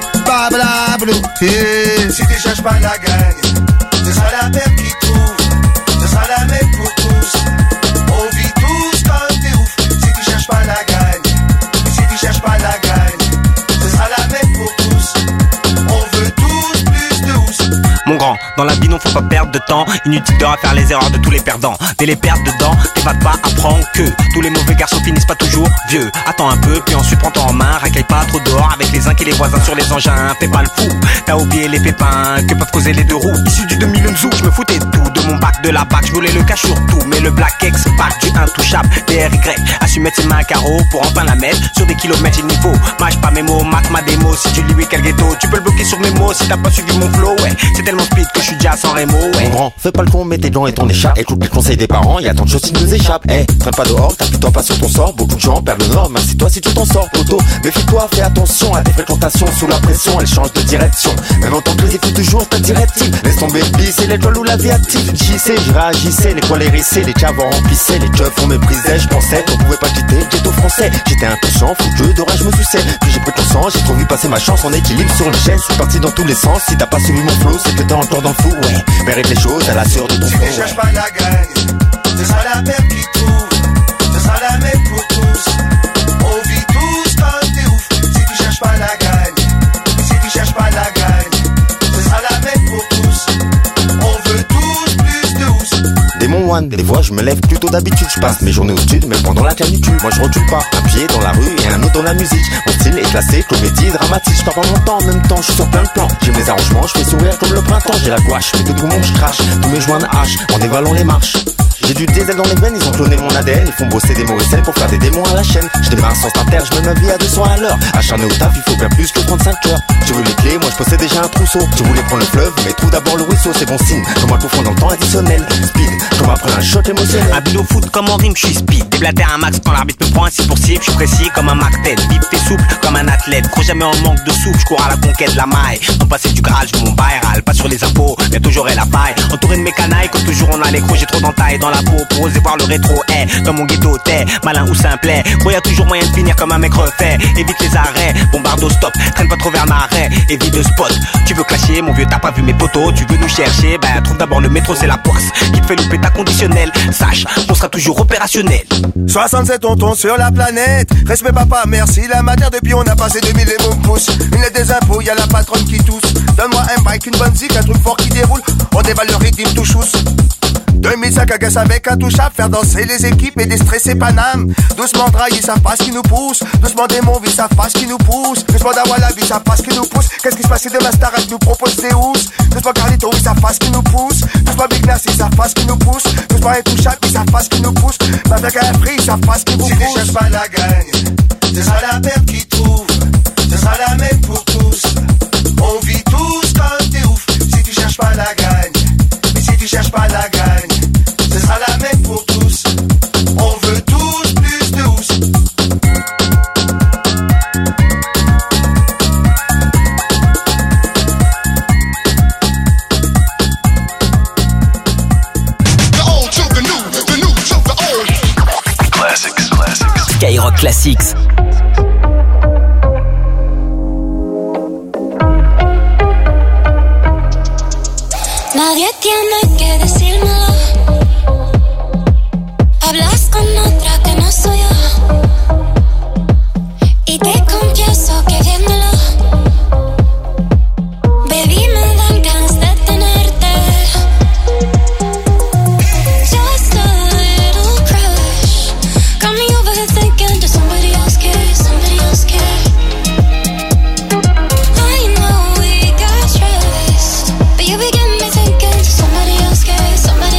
Pablo, hey. Si tu cherches pas la gagne, ce sera la perte qui trouve, ce sera la même pour tous. On vit tous comme des ouf. Si tu cherches pas la gagne, si tu cherches pas la gagne, ce sera la même pour tous. On veut tous plus de housse. Mon grand, dans la vie non faut pas perdre de temps. Inutile de refaire les erreurs de tous les perdants. Dès les pertes dedans, t'évades pas, apprends que tous les mauvais garçons finissent pas toujours vieux. Attends un peu, puis ensuite prends-toi en main. Racaille pas trop dehors avec les uns et les voisins sur les engins. Fais pas le fou, t'as oublié les pépins que peuvent causer les deux roues. Issu du deux mille onze, je me foutais de tout. De mon bac, de la bac, je voulais le cash sur tout. Mais le black X, bac du intouchable, D R Y a su mettre ses mains à carreau pour enfin la mettre sur des kilomètres, j'ai le niveau. Mâche pas mes mots, marque ma démo. Si tu lui quel ghetto, tu peux le bloquer sur mes mots. Si t'as pas suivi mon flow, ouais, c'est tellement speed que je suis déjà sans rémo, ouais. Mon grand, fais pas le con, mets tes dents et ton écharpe. Écoute les conseils des parents, y'a tant de choses qui nous échappent. Eh, hey, traîne pas dehors, t'appuie-toi pas sur ton sort. Beaucoup de gens perdent le nord, merci toi si tu t'en sors. Auto, méfie-toi, fais attention à tes fréquentations. Sous la pression, elles changent de direction. Même en tant que les écoutes toujours ta directive. Laisse tomber le bis, c'est l'étoile ou la vie active. J'y sais, je réagissais, les poils hérissés, les chavons remplissaient, les keufs on méprisait. Je pensais qu'on pouvait pas quitter le ghetto français. J'étais inconscient, foutu de rage, je me suçais. Puis j'ai pris ton sang, j'ai trop vu passer ma chance en équilibre sur le jet. Je suis parti dans tous les sens. Si t'as pas suivi mon flow, c'est que t'es encore dans le fou, ouais. Mérite les choses à la sœur de ton frère. Si tu cherches pas la gagne, ce sera la perte qui trouve, ce sera la même pour tous. On vit tous comme des ouf. Si tu cherches pas la gagne, si tu cherches pas la gagne, ce sera la même pour tous. On veut tous plus de housse. Démon One, des fois je me lève plutôt d'habitude. Je passe mes journées au sud, mais pendant la canicule. Moi je recule pas, un pied dans la rue et un autre dans la musique. Mon style est classé, comédie dramatique. Je perds pas mon temps en même temps, je suis sur plein de plans. J'aime les arrangements, je fais sourire comme le printemps. J'ai la gouache, mais de poumons je crache. Tous mes joints de hache, en dévalant les marches. J'ai du diesel dans les veines, ils ont cloné mon A D N. Ils font bosser des Morissette pour faire des démons à la chaîne. Je démarre sans starter, je mets ma vie à deux cents à l'heure. Acharné au taf, il faut bien plus que trente-cinq heures. Tu veux les clés, moi je possède déjà un trousseau. Tu voulais prendre le fleuve, mais trouve d'abord le ruisseau. C'est bon signe, comme un coup fond dans le temps additionnel. Speed, comme après un shot émotionnel. Habile au foot comme en rime, je suis speed. Déblaté un max quand l'arbitre me prend ainsi pour cible. Je suis précis comme un Mac-tête, vif et souple comme un athlète. Crois jamais en manque de souffle, je cours à la conquête de la maille. En passé du Graal, je veux mon bail, râle pas sur les impôts, bientôt j'aurai la faille. Entouré de mes canailles, comme toujours on a les crocs. J'ai trop d'entailles dans la peau pour oser voir le rétro. Eh, dans mon ghetto, t'es malin ou simplet. Gros, y'a toujours moyen de finir comme un mec refait. Évite les arrêts, bombarde au stop. Traîne pas trop vers l'arrêt, évite de spot. Tu veux clasher, mon vieux, t'as pas vu mes potos. Tu veux nous chercher, ben trouve d'abord le métro, c'est la poisse qui te fait louper ta conditionnelle. Sache, on sera toujours opérationnel. soixante-sept tontons sur la planète. Respect papa, merci la matière. Depuis on a passé deux mille et bon pouces. Une lettre des impôts, y'a la patronne qui tousse. Donne-moi un bike, une bonne zik, un truc fort qui déroule. On déballe le rythme, tout chousse. deux mille cinq à Gasse avec un touchable. Faire danser les équipes et déstresser Paname. Doucement draille, ils savent pas ce qui nous pousse. Doucement démon, ils savent pas ce qui nous pousse. Doucement Dawala, ils savent pas ce qui nous pousse. Qu'est-ce qui se passe si demain Starak nous propose des housses. Doucement Carlito, ils savent pas ce qui nous pousse. Doucement Big Nas, ils savent pas ce qui nous pousse. Doucement Intouchable, ils savent pas ce qui nous pousse. Avec un prix, ils savent pas ce qui vous pousse. Si tu cherches pas la gagne, ce sera la perte qui trouve. Ce sera la même pour tous. On vit tous comme des ouf. Si tu cherches pas la gagne, mais si tu cherches pas la gagne, ce sera la même pour tous. On veut tous plus de housse. Skyrock Classics. Nadie tiene que decírmelo. Hablas con otra que no soy yo. Y te confieso que viéndolo, baby, me dan ganas de tenerte. Just a little crush. Got me over here thinking, does somebody else care? Somebody else care? I know we got trust, but you begin me thinking, does somebody else care? Somebody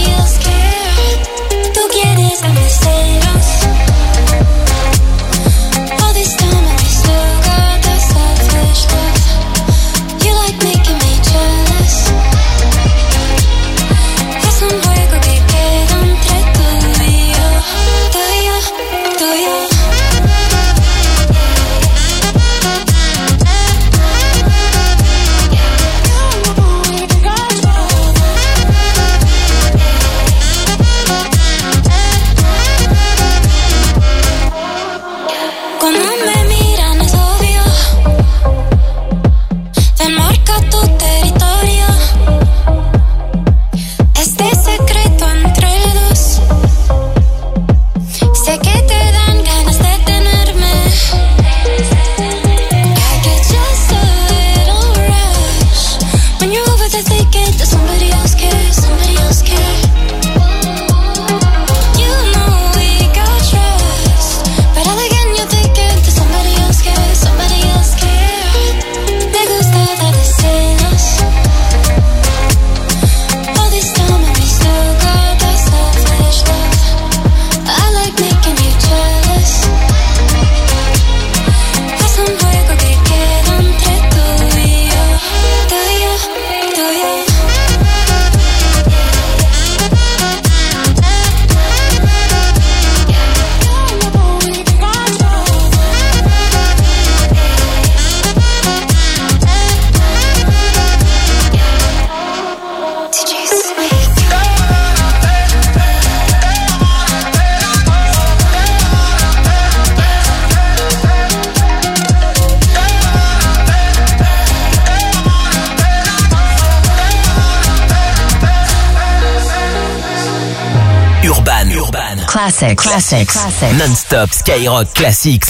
Classics. Classics. Classics. Non-stop Skyrock Classics.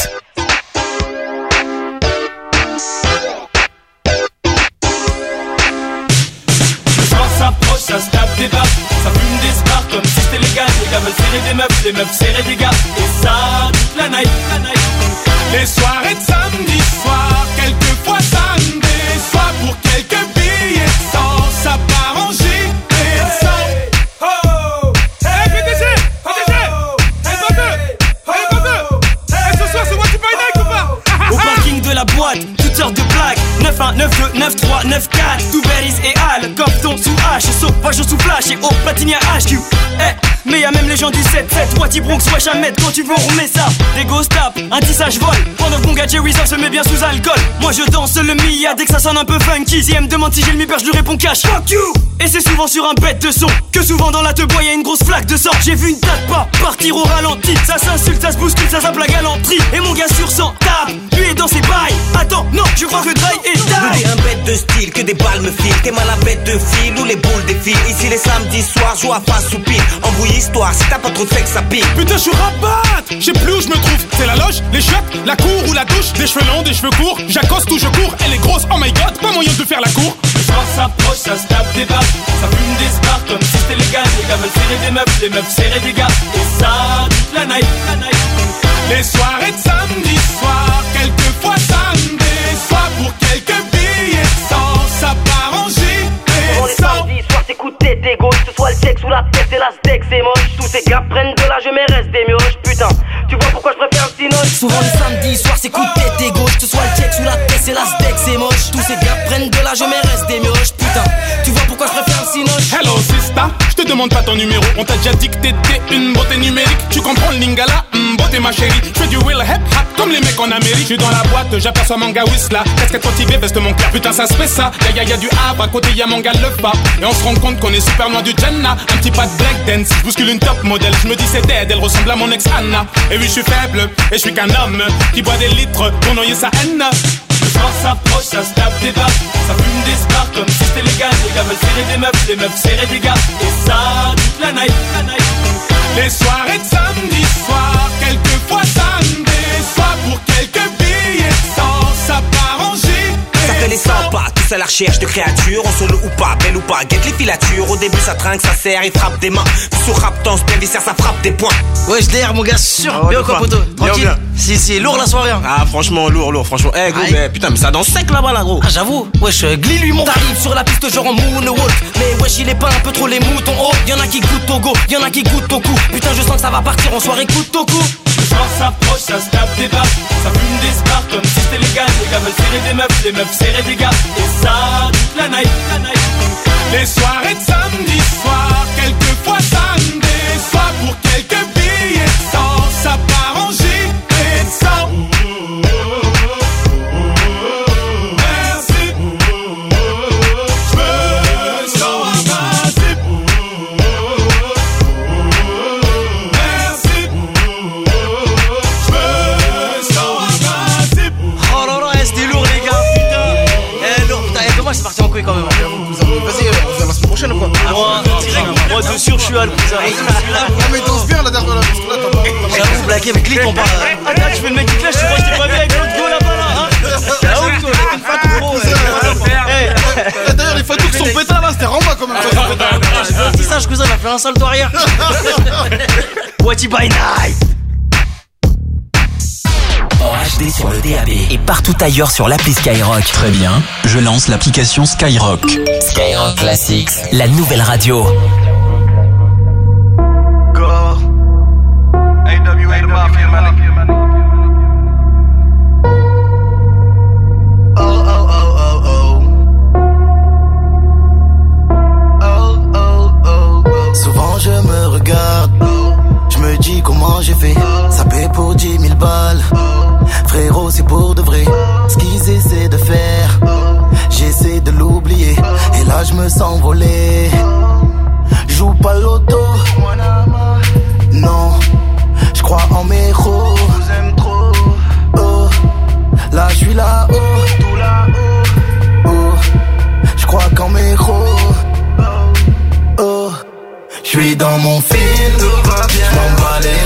S'approche, ça se tape des baffes, ça fume des spars comme si c'était légal. Les gars veulent serrer des meufs, les meufs serrer des gars. Et ça, toute la night, la night. Les soirées de samedi soir, quelquefois ça me déçoit. Pour quelques billets de sang, ça part en gîte et sang. Oh, hey P D G, P D G, hey Bambeux, hey Bambeux, hey ce soir c'est moi qui paye Nike ou pas? Au parking de la boîte, toutes sortes de plaques. neuf un, neuf deux, neuf trois, neuf quatre, tout Berries et Al, Compton sous H, sauvage sous flash et au Platinia H Q. Eh, mais y'a même les gens du sept sept, Watty Bronx, wesh Ahmed, quand tu veux on remet ça. Des ghost tap, un tissage vol, pendant que mon gars Jerry se met bien sous alcool. Moi je danse le Mia dès que ça sonne un peu funky. Si elle me demande si j'ai le mi-père, je lui réponds cash, fuck you. Et c'est souvent sur un bête de son, que souvent dans la te bois y'a une grosse flaque de sang. J'ai vu une date pas partir au ralenti, ça s'insulte, ça se bouscule, ça s'appelle la galanterie. Et mon gars sur cent tape, lui est dans ses bails. Attends, non, je crois que Dry est die. T'es un bête de style, que des balles me filent. T'es mal à bête de fil ou les boules défilent. Ici les samedis soirs, joue à face ou pile. Embrouille histoire, si t'as pas trop de flex, ça pique. Putain, je suis rabat, je sais plus où je me trouve. C'est la loge, les chiottes, la cour ou la douche. Des cheveux longs, des cheveux courts, j'accoste ou je cours. Elle est grosse, oh my god, pas moyen de faire la cour. Le soir s'approche, ça se tape des baffes, ça fume des spars comme si c'était légal. Les gars veulent serrer des meufs, les meufs serrer des gars. Et ça, toute la night, la night. Les soirées de samedi soir, quelquefois ça me déçoit. Pour quelques billets de sang, ça part en gîte et les samedis soirs t'écoutes tes gauches, que ce soit le sexe ou la tête et la steak c'est moche. Tous ces gars prennent de l'âge mais restent des mioches. Putain, tu vois pourquoi je préfère le cinoche. Souvent les samedis soirs s'écoute tes gauches, que ce soit le sexe ou la tête et la steak c'est moche. Tous ces gars prennent de l'âge mais restent des mioches. Putain, tu vois pourquoi je préfère le cinoche. Hello sister, je te demande pas ton numéro. On t'a déjà dit que t'étais une beauté numérique. Tu comprends le lingala, mm, beauté ma chérie. Je fais du will hip hop comme les mecs en Amérique. Je suis dans la boîte, j'aperçois mon gars Whistla. Casquette motivée, veste mon cœur. Putain ça se fait ça, y'a y'a y'a du Havre, à côté y'a mon gars le pas. Et on se rend compte qu'on est super loin du Jenna. Un petit pas de breakdance, je bouscule une top modèle. Je me dis c'est dead, elle ressemble à mon ex Anna. Et oui je suis faible, et je suis qu'un homme qui boit des litres pour noyer sa haine. Le soir s'approche, ça se tape des baffes, ça fume des spars comme si c'était légal. Les gars veulent serrer des meufs, les meufs serrer des gars. Et ça, toute la night, la night. Les soirées de samedi soir, quelquefois ça me déçoit. Pour quelques billets de sang, ça part en gîte. Ça fait les sympas, tous à la recherche de créatures. En solo ou pas, belle ou pas, guette les filatures. Au début ça trinque, ça serre, il frappe des mains. Puis sur Raptance, bien viscère, ça frappe des points. Ouais, je l'air mon gars, sûr. Oh, bien quoi poto, tranquille. Si, si, lourd la soirée hein. Ah franchement, lourd, lourd, franchement. Eh hey, gros, mais putain, mais ça danse sec là-bas là gros. Ah j'avoue, wesh, Glee lui mon. T'arrives sur la piste genre en moonwalk. Mais wesh, il est pas un peu trop les moutons. Oh, y'en a qui goûtent au go, y'en a qui goûtent au cou. Putain, je sens que ça va partir en soirée coup au cou. Le soir s'approche, ça se tape des baffes, ça fume des spars comme si c'était légal. Les gars veulent serrer des meufs, les meufs serrer des gars. Et ça, toute la night, la night. Les soirées de samedi soir, quelquefois ça me déçoit. Pour quelques billets de sang, ça part en gîte et de sang. Merci, je me sens invincible. Merci, je me sens invincible. Oh là là, c'était lourd les gars, putain. Eh lourd, putain, et dommage c'est parti en couille quand même. Vas-y, on la semaine prochaine ou quoi? Moi, direct, moi de sûr je suis à le cousin. Ah mais danse bien la dernière là, parce que là t'as pas. J'avoue, blagué, mais clique on parle. Ah là, tu fais le mec qui clash, tu crois que je t'ai pas vu avec l'autre go là-bas là, hein? Ah ouf, toi, t'es une fatou gros. D'ailleurs, les fatous qui sont pétards là, c'était Ramba quand même. Dis ça, cousin, il a fait un salto arrière. Watty by night. En H D sur le D A B et partout ailleurs sur l'appli Skyrock. Très bien, je lance l'application Skyrock. Skyrock Classics, la nouvelle radio. Go. A W A the Mafia, man. Oh, oh, oh, oh, oh. Oh, oh, oh, oh. Souvent je me regarde, je me dis comment j'ai fait. Ça paie pour dix mille balles. Frérot, c'est pour de vrai. Ce qu'ils essaient de faire, j'essaie de l'oublier. Et là, je me sens volé. Joue pas l'auto. Non, je crois en mes héros. Oh, là, je suis là-haut. Oh, je crois qu'en mes héros. Oh, je suis dans mon film. Je m'en bats les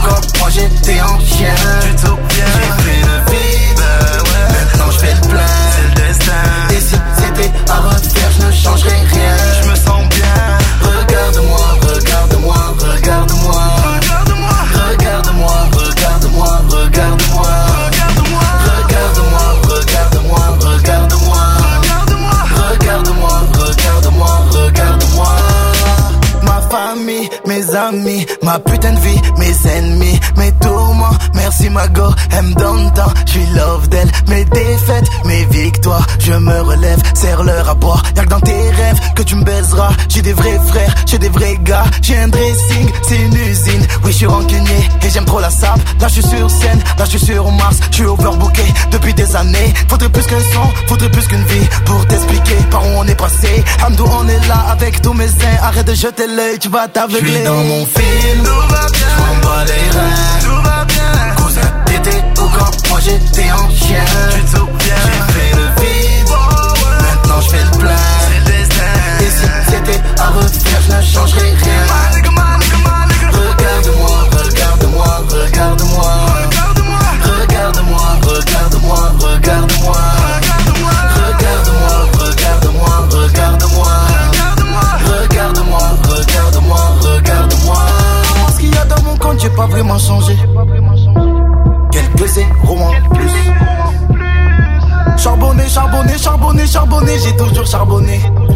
corps, moi j'étais en chien. Plutôt bien. J'ai fait le vide, bah ouais. Maintenant je fais le plein. C'est le destin. Et si c'était à refaire, je ne changerais rien. Je me sens bien. Regarde-moi, regarde-moi, regarde-moi. Regarde-moi, regarde-moi, regarde-moi, regarde-moi. Regarde-moi, regarde-moi, regarde-moi, regarde-moi. Regarde-moi, regarde-moi, regarde-moi. Ma famille, mes amis, ma putain de vie, mes ennemis, mes tourments. Merci ma go, elle me donne tant, j'suis love d'elle. Mes défaites, mes victoires, je me relève, serre-leur à boire. Y'a que dans tes rêves que tu me baiseras. J'ai des vrais frères, j'ai des vrais gars. J'ai un dressing, c'est une usine. Oui, j'suis rancunier et j'aime trop la sape. Là j'suis sur scène, là j'suis sur Mars. J'suis overbooké depuis des années. Faudrait plus qu'un son, faudrait plus qu'une vie pour t'expliquer par où on est passé. Hamdou, on est là avec tous mes seins. Arrête de jeter l'œil, tu vas t'aveugler. J'suis dans mon film, tout va bien. J'm'en bats les reins, tout va bien. Cousin, t'étais au camp, moi j'étais en chien. Plutôt bien. J'ai fait le vide, oh, ouais. Maintenant j'fais le plein. C'est le destin. Et si c'était à refaire, je ne changerais rien. Regarde-moi, regarde-moi, regarde-moi. Regarde-moi, regarde-moi, regarde-moi. Regarde-moi, regarde-moi, regarde-moi. Regarde-moi, regarde-moi, regarde-moi. Ce qu'il y a dans mon compte, j'ai pas vraiment changé. Quelques zéros en plus. Charbonné, charbonné, charbonné, charbonné, j'ai toujours charbonné.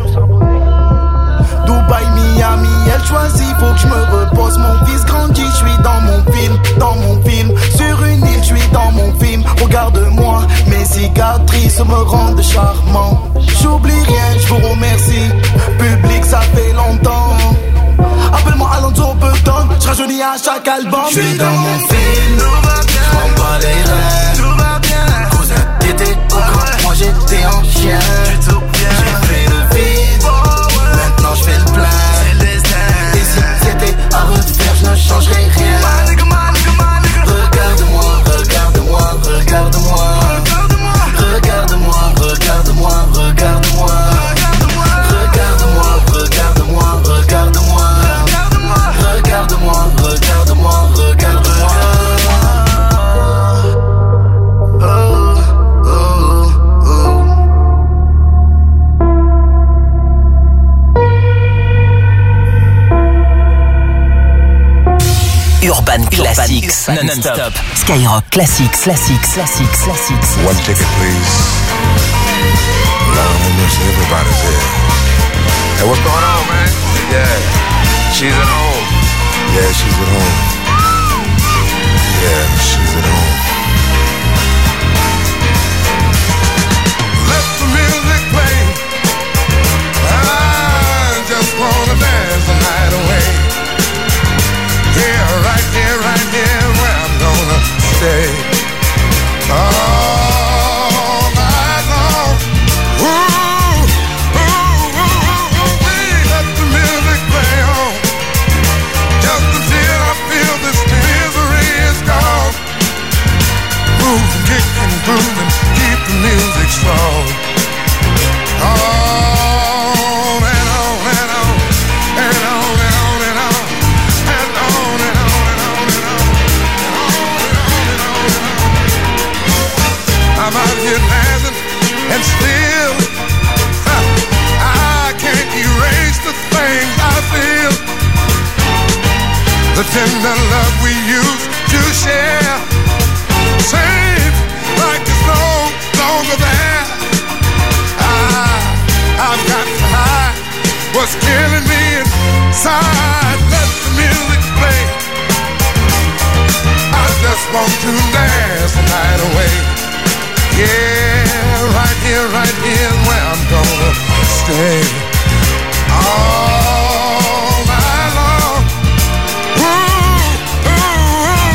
Dubaï, Miami, elle choisit, faut que je me repose. Mon fils grandit, je suis dans mon film, dans mon film. Sur une île, je suis dans mon film. Regarde-moi, mes cicatrices me rendent charmant. J'oublie rien, je vous remercie. Public, ça fait longtemps. Appelle-moi Alonso Button, je rajeunis à chaque album. Je suis dans mon film, je m'en bats les reins. Tout va bien. Cousin, t'étais au camp, moi j'étais en chien. Plutôt bien. J'ai fait le vide, maintenant je fais le plein. C'est le destin. Et si c'était à refaire, je ne changerais rien. Regarde-moi, regarde-moi, regarde-moi. Regarde-moi, regarde-moi, regarde-moi. Regarde-moi, regarde-moi, regarde-moi. Regarde-moi, regarde-moi, regarde-moi. Oh, oh, oh. Urban Classics, non-stop. Skyrock Classics, Classics, Classics, Classics. One ticket, please. Lord have mercy, everybody's here. Hey, what's going on, man? Yeah, she's at home. Yeah, she's at home. Yeah, she's at home. Let the music play. I just wanna dance the night away. Yeah, right here, right here, where I'm gonna stay. All night long. Ooh, ooh, ooh, ooh, ooh, let the music play on. Just until I feel this misery is gone. Move and kick and groove and keep the music strong. On and on and on and on and on and on and on and on and on and on and on and on. I'm out here dancing and still huh, I can't erase the things I feel. The tender love we used to share seems like it's no longer there. I, I've got to hide what's killing me inside. Let the music play. I just want to dance the night away. Yeah, right here, right here is where I'm gonna stay. All night long. Ooh, ooh, ooh.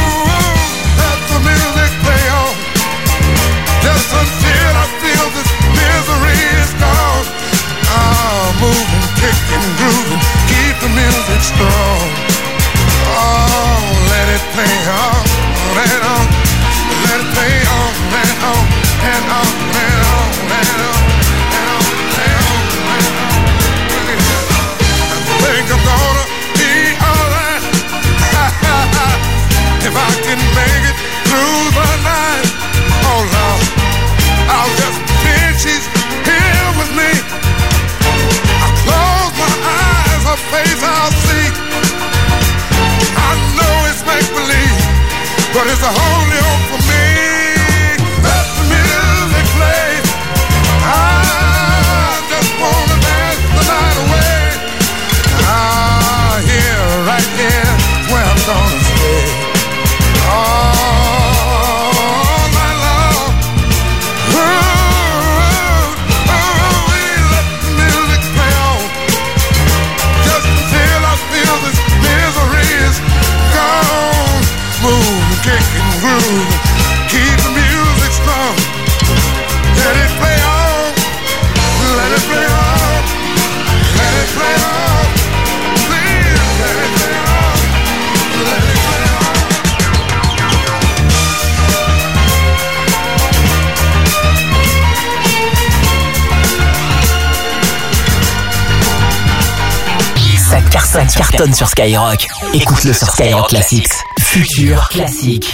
Ça cartonne sur Skyrock. Écoute-le sur Skyrock Classics. Futur classique.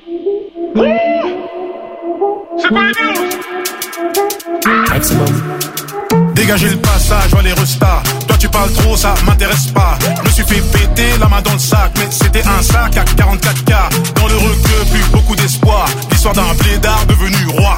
C'est quoi les news? Maximum. Dégagez le passage, vois les restas. Toi tu parles trop, ça m'intéresse pas. Je me suis fait péter la main dans le sac, mais c'était un sac à quarante-quatre K. Dans le requeu, plus beaucoup d'espoir. L'histoire d'un blédard devenu roi.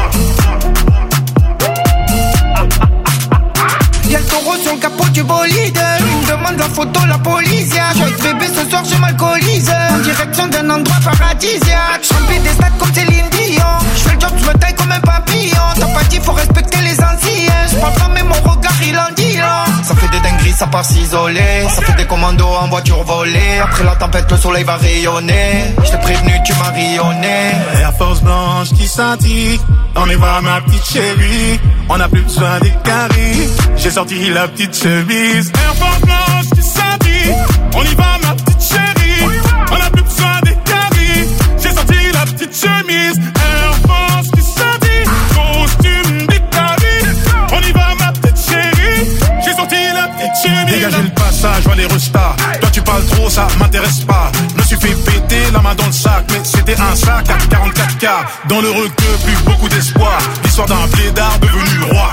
Y'a le taureau sur le capot du bolide. Il me demande la photo, la police. J'arrive bébé ce soir, je m'alcoolise. En direction d'un endroit paradisiaque. J'remplis des stades comme Céline Dion. J'fais le job, j'me taille comme un papillon. T'as pas dit, faut respecter les anciens. J'parle pas mais mon regard il en dit long. Ça fait des dingueries, ça part s'isoler. Ça fait des commandos en voiture volée. Après la tempête, le soleil va rayonner. J't'ai prévenu, tu m'as rayonné. Air Force blanche qui scintille. On y va ma petite chérie. On a plus besoin des caries. J'ai sorti la petite chemise. Air Force blanche qui scintille. On y va ma petite chérie. On a plus besoin des caries. J'ai sorti la petite chemise. Air Force qui scintille. Costume des caries. On y va ma petite chérie. J'ai sorti la petite chemise. Dégagez le passage, vois les restas. Toi tu parles trop, ça m'intéresse pas. Je me suis fait péter la main dans le sac, mais c'était un sac à quarante-quatre K. Dans le requeu, plus beaucoup d'espoir. L'histoire d'un blédard devenu roi.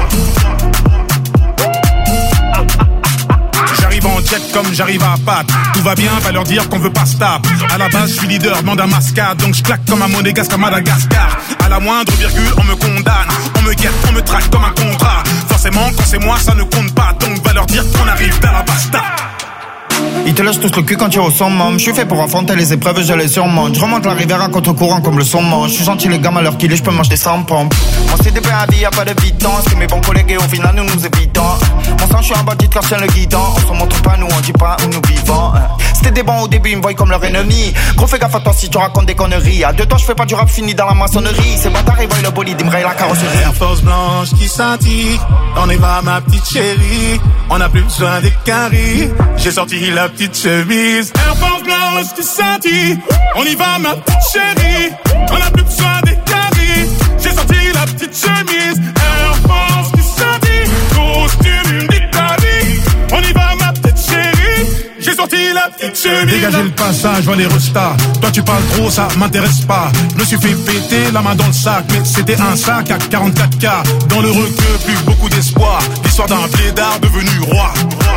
J'arrive en jet comme j'arrive à Pâques. Tout va bien, va leur dire qu'on veut pas stop. À la base, je suis leader, demande un mascade. Donc je claque comme un monégasque à Madagascar. À la moindre virgule, on me condamne. On me guette, on me traque comme un contrat. Forcément, quand c'est moi, ça ne compte pas. Donc va leur dire qu'on arrive dans la basta. Ils te lâchent tous le cul quand tu es au summum. Je suis fait pour affronter les épreuves, je les surmonte. Je remonte la rivière à contre-courant comme le saumon. Je suis gentil les gammes à l'heure qu'il est, je peux manger sans pompe. On s'est des à vie, y'a pas de bidon. C'est mes bons collègues et au final nous nous évitons. Mon sang, je suis un bandit car tiens le guidon. On se montre pas, nous on dit pas où nous vivons. C'était des bons au début, ils me voient comme leur ennemi. Gros fais gaffe à toi si tu racontes des conneries. À deux temps, je fais pas du rap fini dans la maçonnerie. Ces bâtards ils voient le bolide, ils me rayent la carrosserie. Air Force blanche qui scintille. On y va ma petite chérie. On a plus besoin des caries. J'ai sorti la petite chemise. Air Force blanche qui scintille. On y va ma petite chérie. On a plus besoin des caries. J'ai sorti la petite chemise. Air Force qui scintille. Costume des caries. On y va ma petite chérie. J'ai sorti la petite chemise. Dégagez le passage, vois les restas. Toi tu parles trop, ça m'intéresse pas. Je me suis fait péter la main dans le sac, mais c'était un sac à quarante-quatre K. Dans le requeu, plus beaucoup d'espoir. L'histoire d'un blédard devenu roi.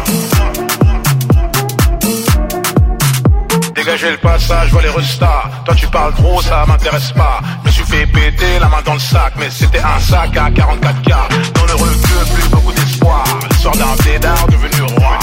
Dégagez le passage, vois les restas. Toi tu parles trop, ça m'intéresse pas. Je me suis fait péter la main dans le sac, mais c'était un sac à quarante-quatre K. Dans le requeu, plus beaucoup d'espoir. L'histoire d'un blédard devenu roi.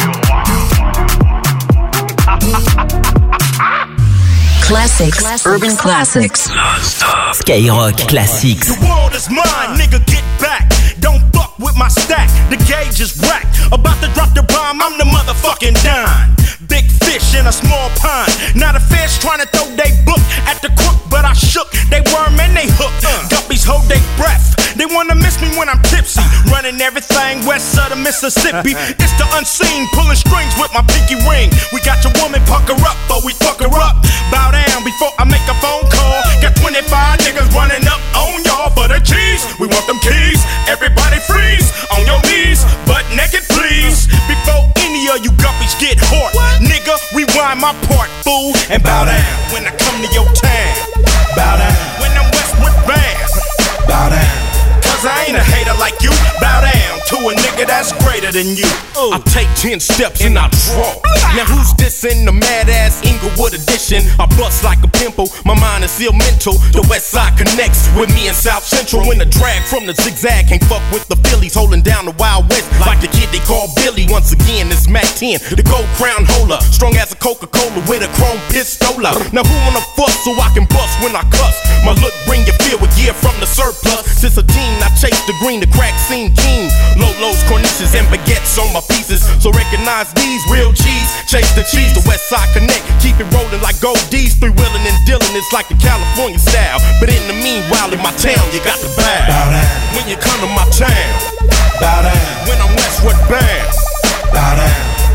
Classics, Urban Classics. Skyrock Classics. The world is mine, nigga, get back. Don't fuck with my stack, the gauge is whack. About to drop the bomb, I'm the motherfucking dime. Big fish in a small pond. Not a fish trying to throw they book at the crook, but I shook. They worm and they hook. Uh, Guppies hold they breath. They wanna miss me when I'm tipsy. Running everything west of the Mississippi. It's the unseen, pulling strings with my pinky ring. We got your woman, pucker up, but we fuck her up. Bow down before I make a phone call. Got twenty-five niggas running up on y'all for the cheese. We want them keys. Everybody freeze on your knees, butt naked please. Before any of you guppies get hot, nigga, rewind my part, fool, and bow down when I come to your town. Bow down when I'm Westwood bound. Bow down, cause I ain't a hater like you. Bow down to a nigga that's greater than you. I take ten steps and I draw. Now who's this in the mad ass Inglewood edition? I bust like a pimple, my mind is still mental. The West Side connects with me in South Central. When the drag from the zigzag can't fuck with the Phillies, holding down the Wild West like the kid they call Billy. Once again, it's Mac ten, the gold crown holder, strong as a Coca-Cola with a chrome pistola. Now who wanna fuss so I can bust when I cuss? My look bring you feel a year from the surplus. Since a teen, I chased the green, the crack scene king. Lolos, cornices, and baguettes on my pieces. So recognize these real G's. Chase the cheese, the West Side connect. Keep it rolling like gold D's. Three wheeling and dealing, it's like the California style. But in the meanwhile, in my town, you got to bow. Bow down. When you come to my town, bow down. When I'm Westward bound, bow down. Because I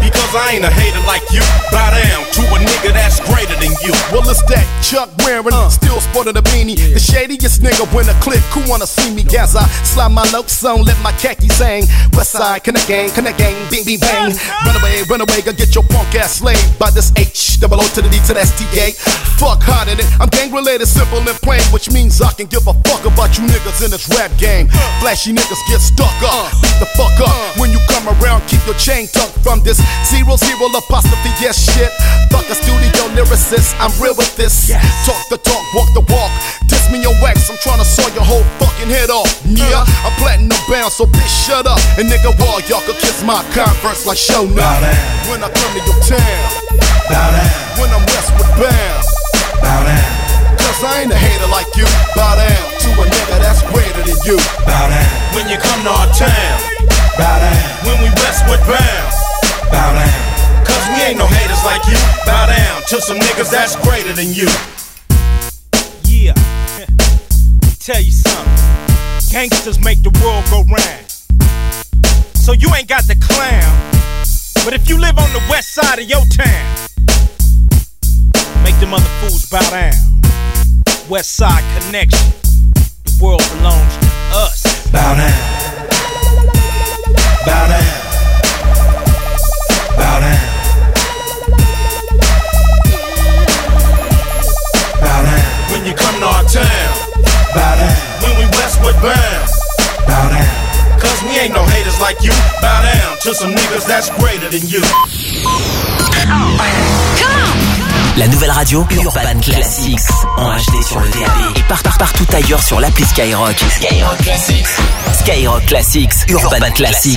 I ain't a hater like you. Bow down to a nigga that's greater than you. Well, it's that Chuck wearing, uh. still sporting a beanie. Yeah. The shadiest nigga when a clip, who wanna see me? As I slide my notes on, let my khakis hang. West side, connect gang, connect gang, bing, bing, bang. Run away, run away, go get your punk ass slayed by this H, double O to the D to the S T A. Fuck hard in it, I'm gang related, simple and plain, which means I can give a fuck about you niggas in this rap game. Flashy niggas get stuck up, beat the fuck up. When you come around, keep your chain tucked from this zero zero apostrophe yes shit. Fuck a studio lyricist, I'm real with this. Talk the talk, walk the walk. Diss me your wax, I'm tryna saw your whole fucking head off. Yeah, I'm platinum bound, so bitch shut up. And nigga, wall, y'all could kiss my Converse like show now. When I come to your town, bow down. When I'm westward bound, bow down. Cause I ain't a hater like you. Bow down to a nigga that's greater than you. Bow down. When you come to our town, bow down. When we westward bound, bow down. Cause we ain't no haters like you. Bow down to some niggas that's greater than you. Yeah, tell you something. Gangsters make the world go round. So you ain't got the clown. But if you live on the west side of your town, make them other fools bow down. West Side Connection. The world belongs to us. Bow down. Bow down. Bow down. Bow down. When you come to our town, bow down. When we westward bound, bow down. Cause we ain't no haters like you. Bow down to some niggas that's greater than you. La nouvelle radio Urban Classics en H D sur le D A B et part, part, partout ailleurs sur l'appli Skyrock. Skyrock Classics. Skyrock Classics, Urban Classics.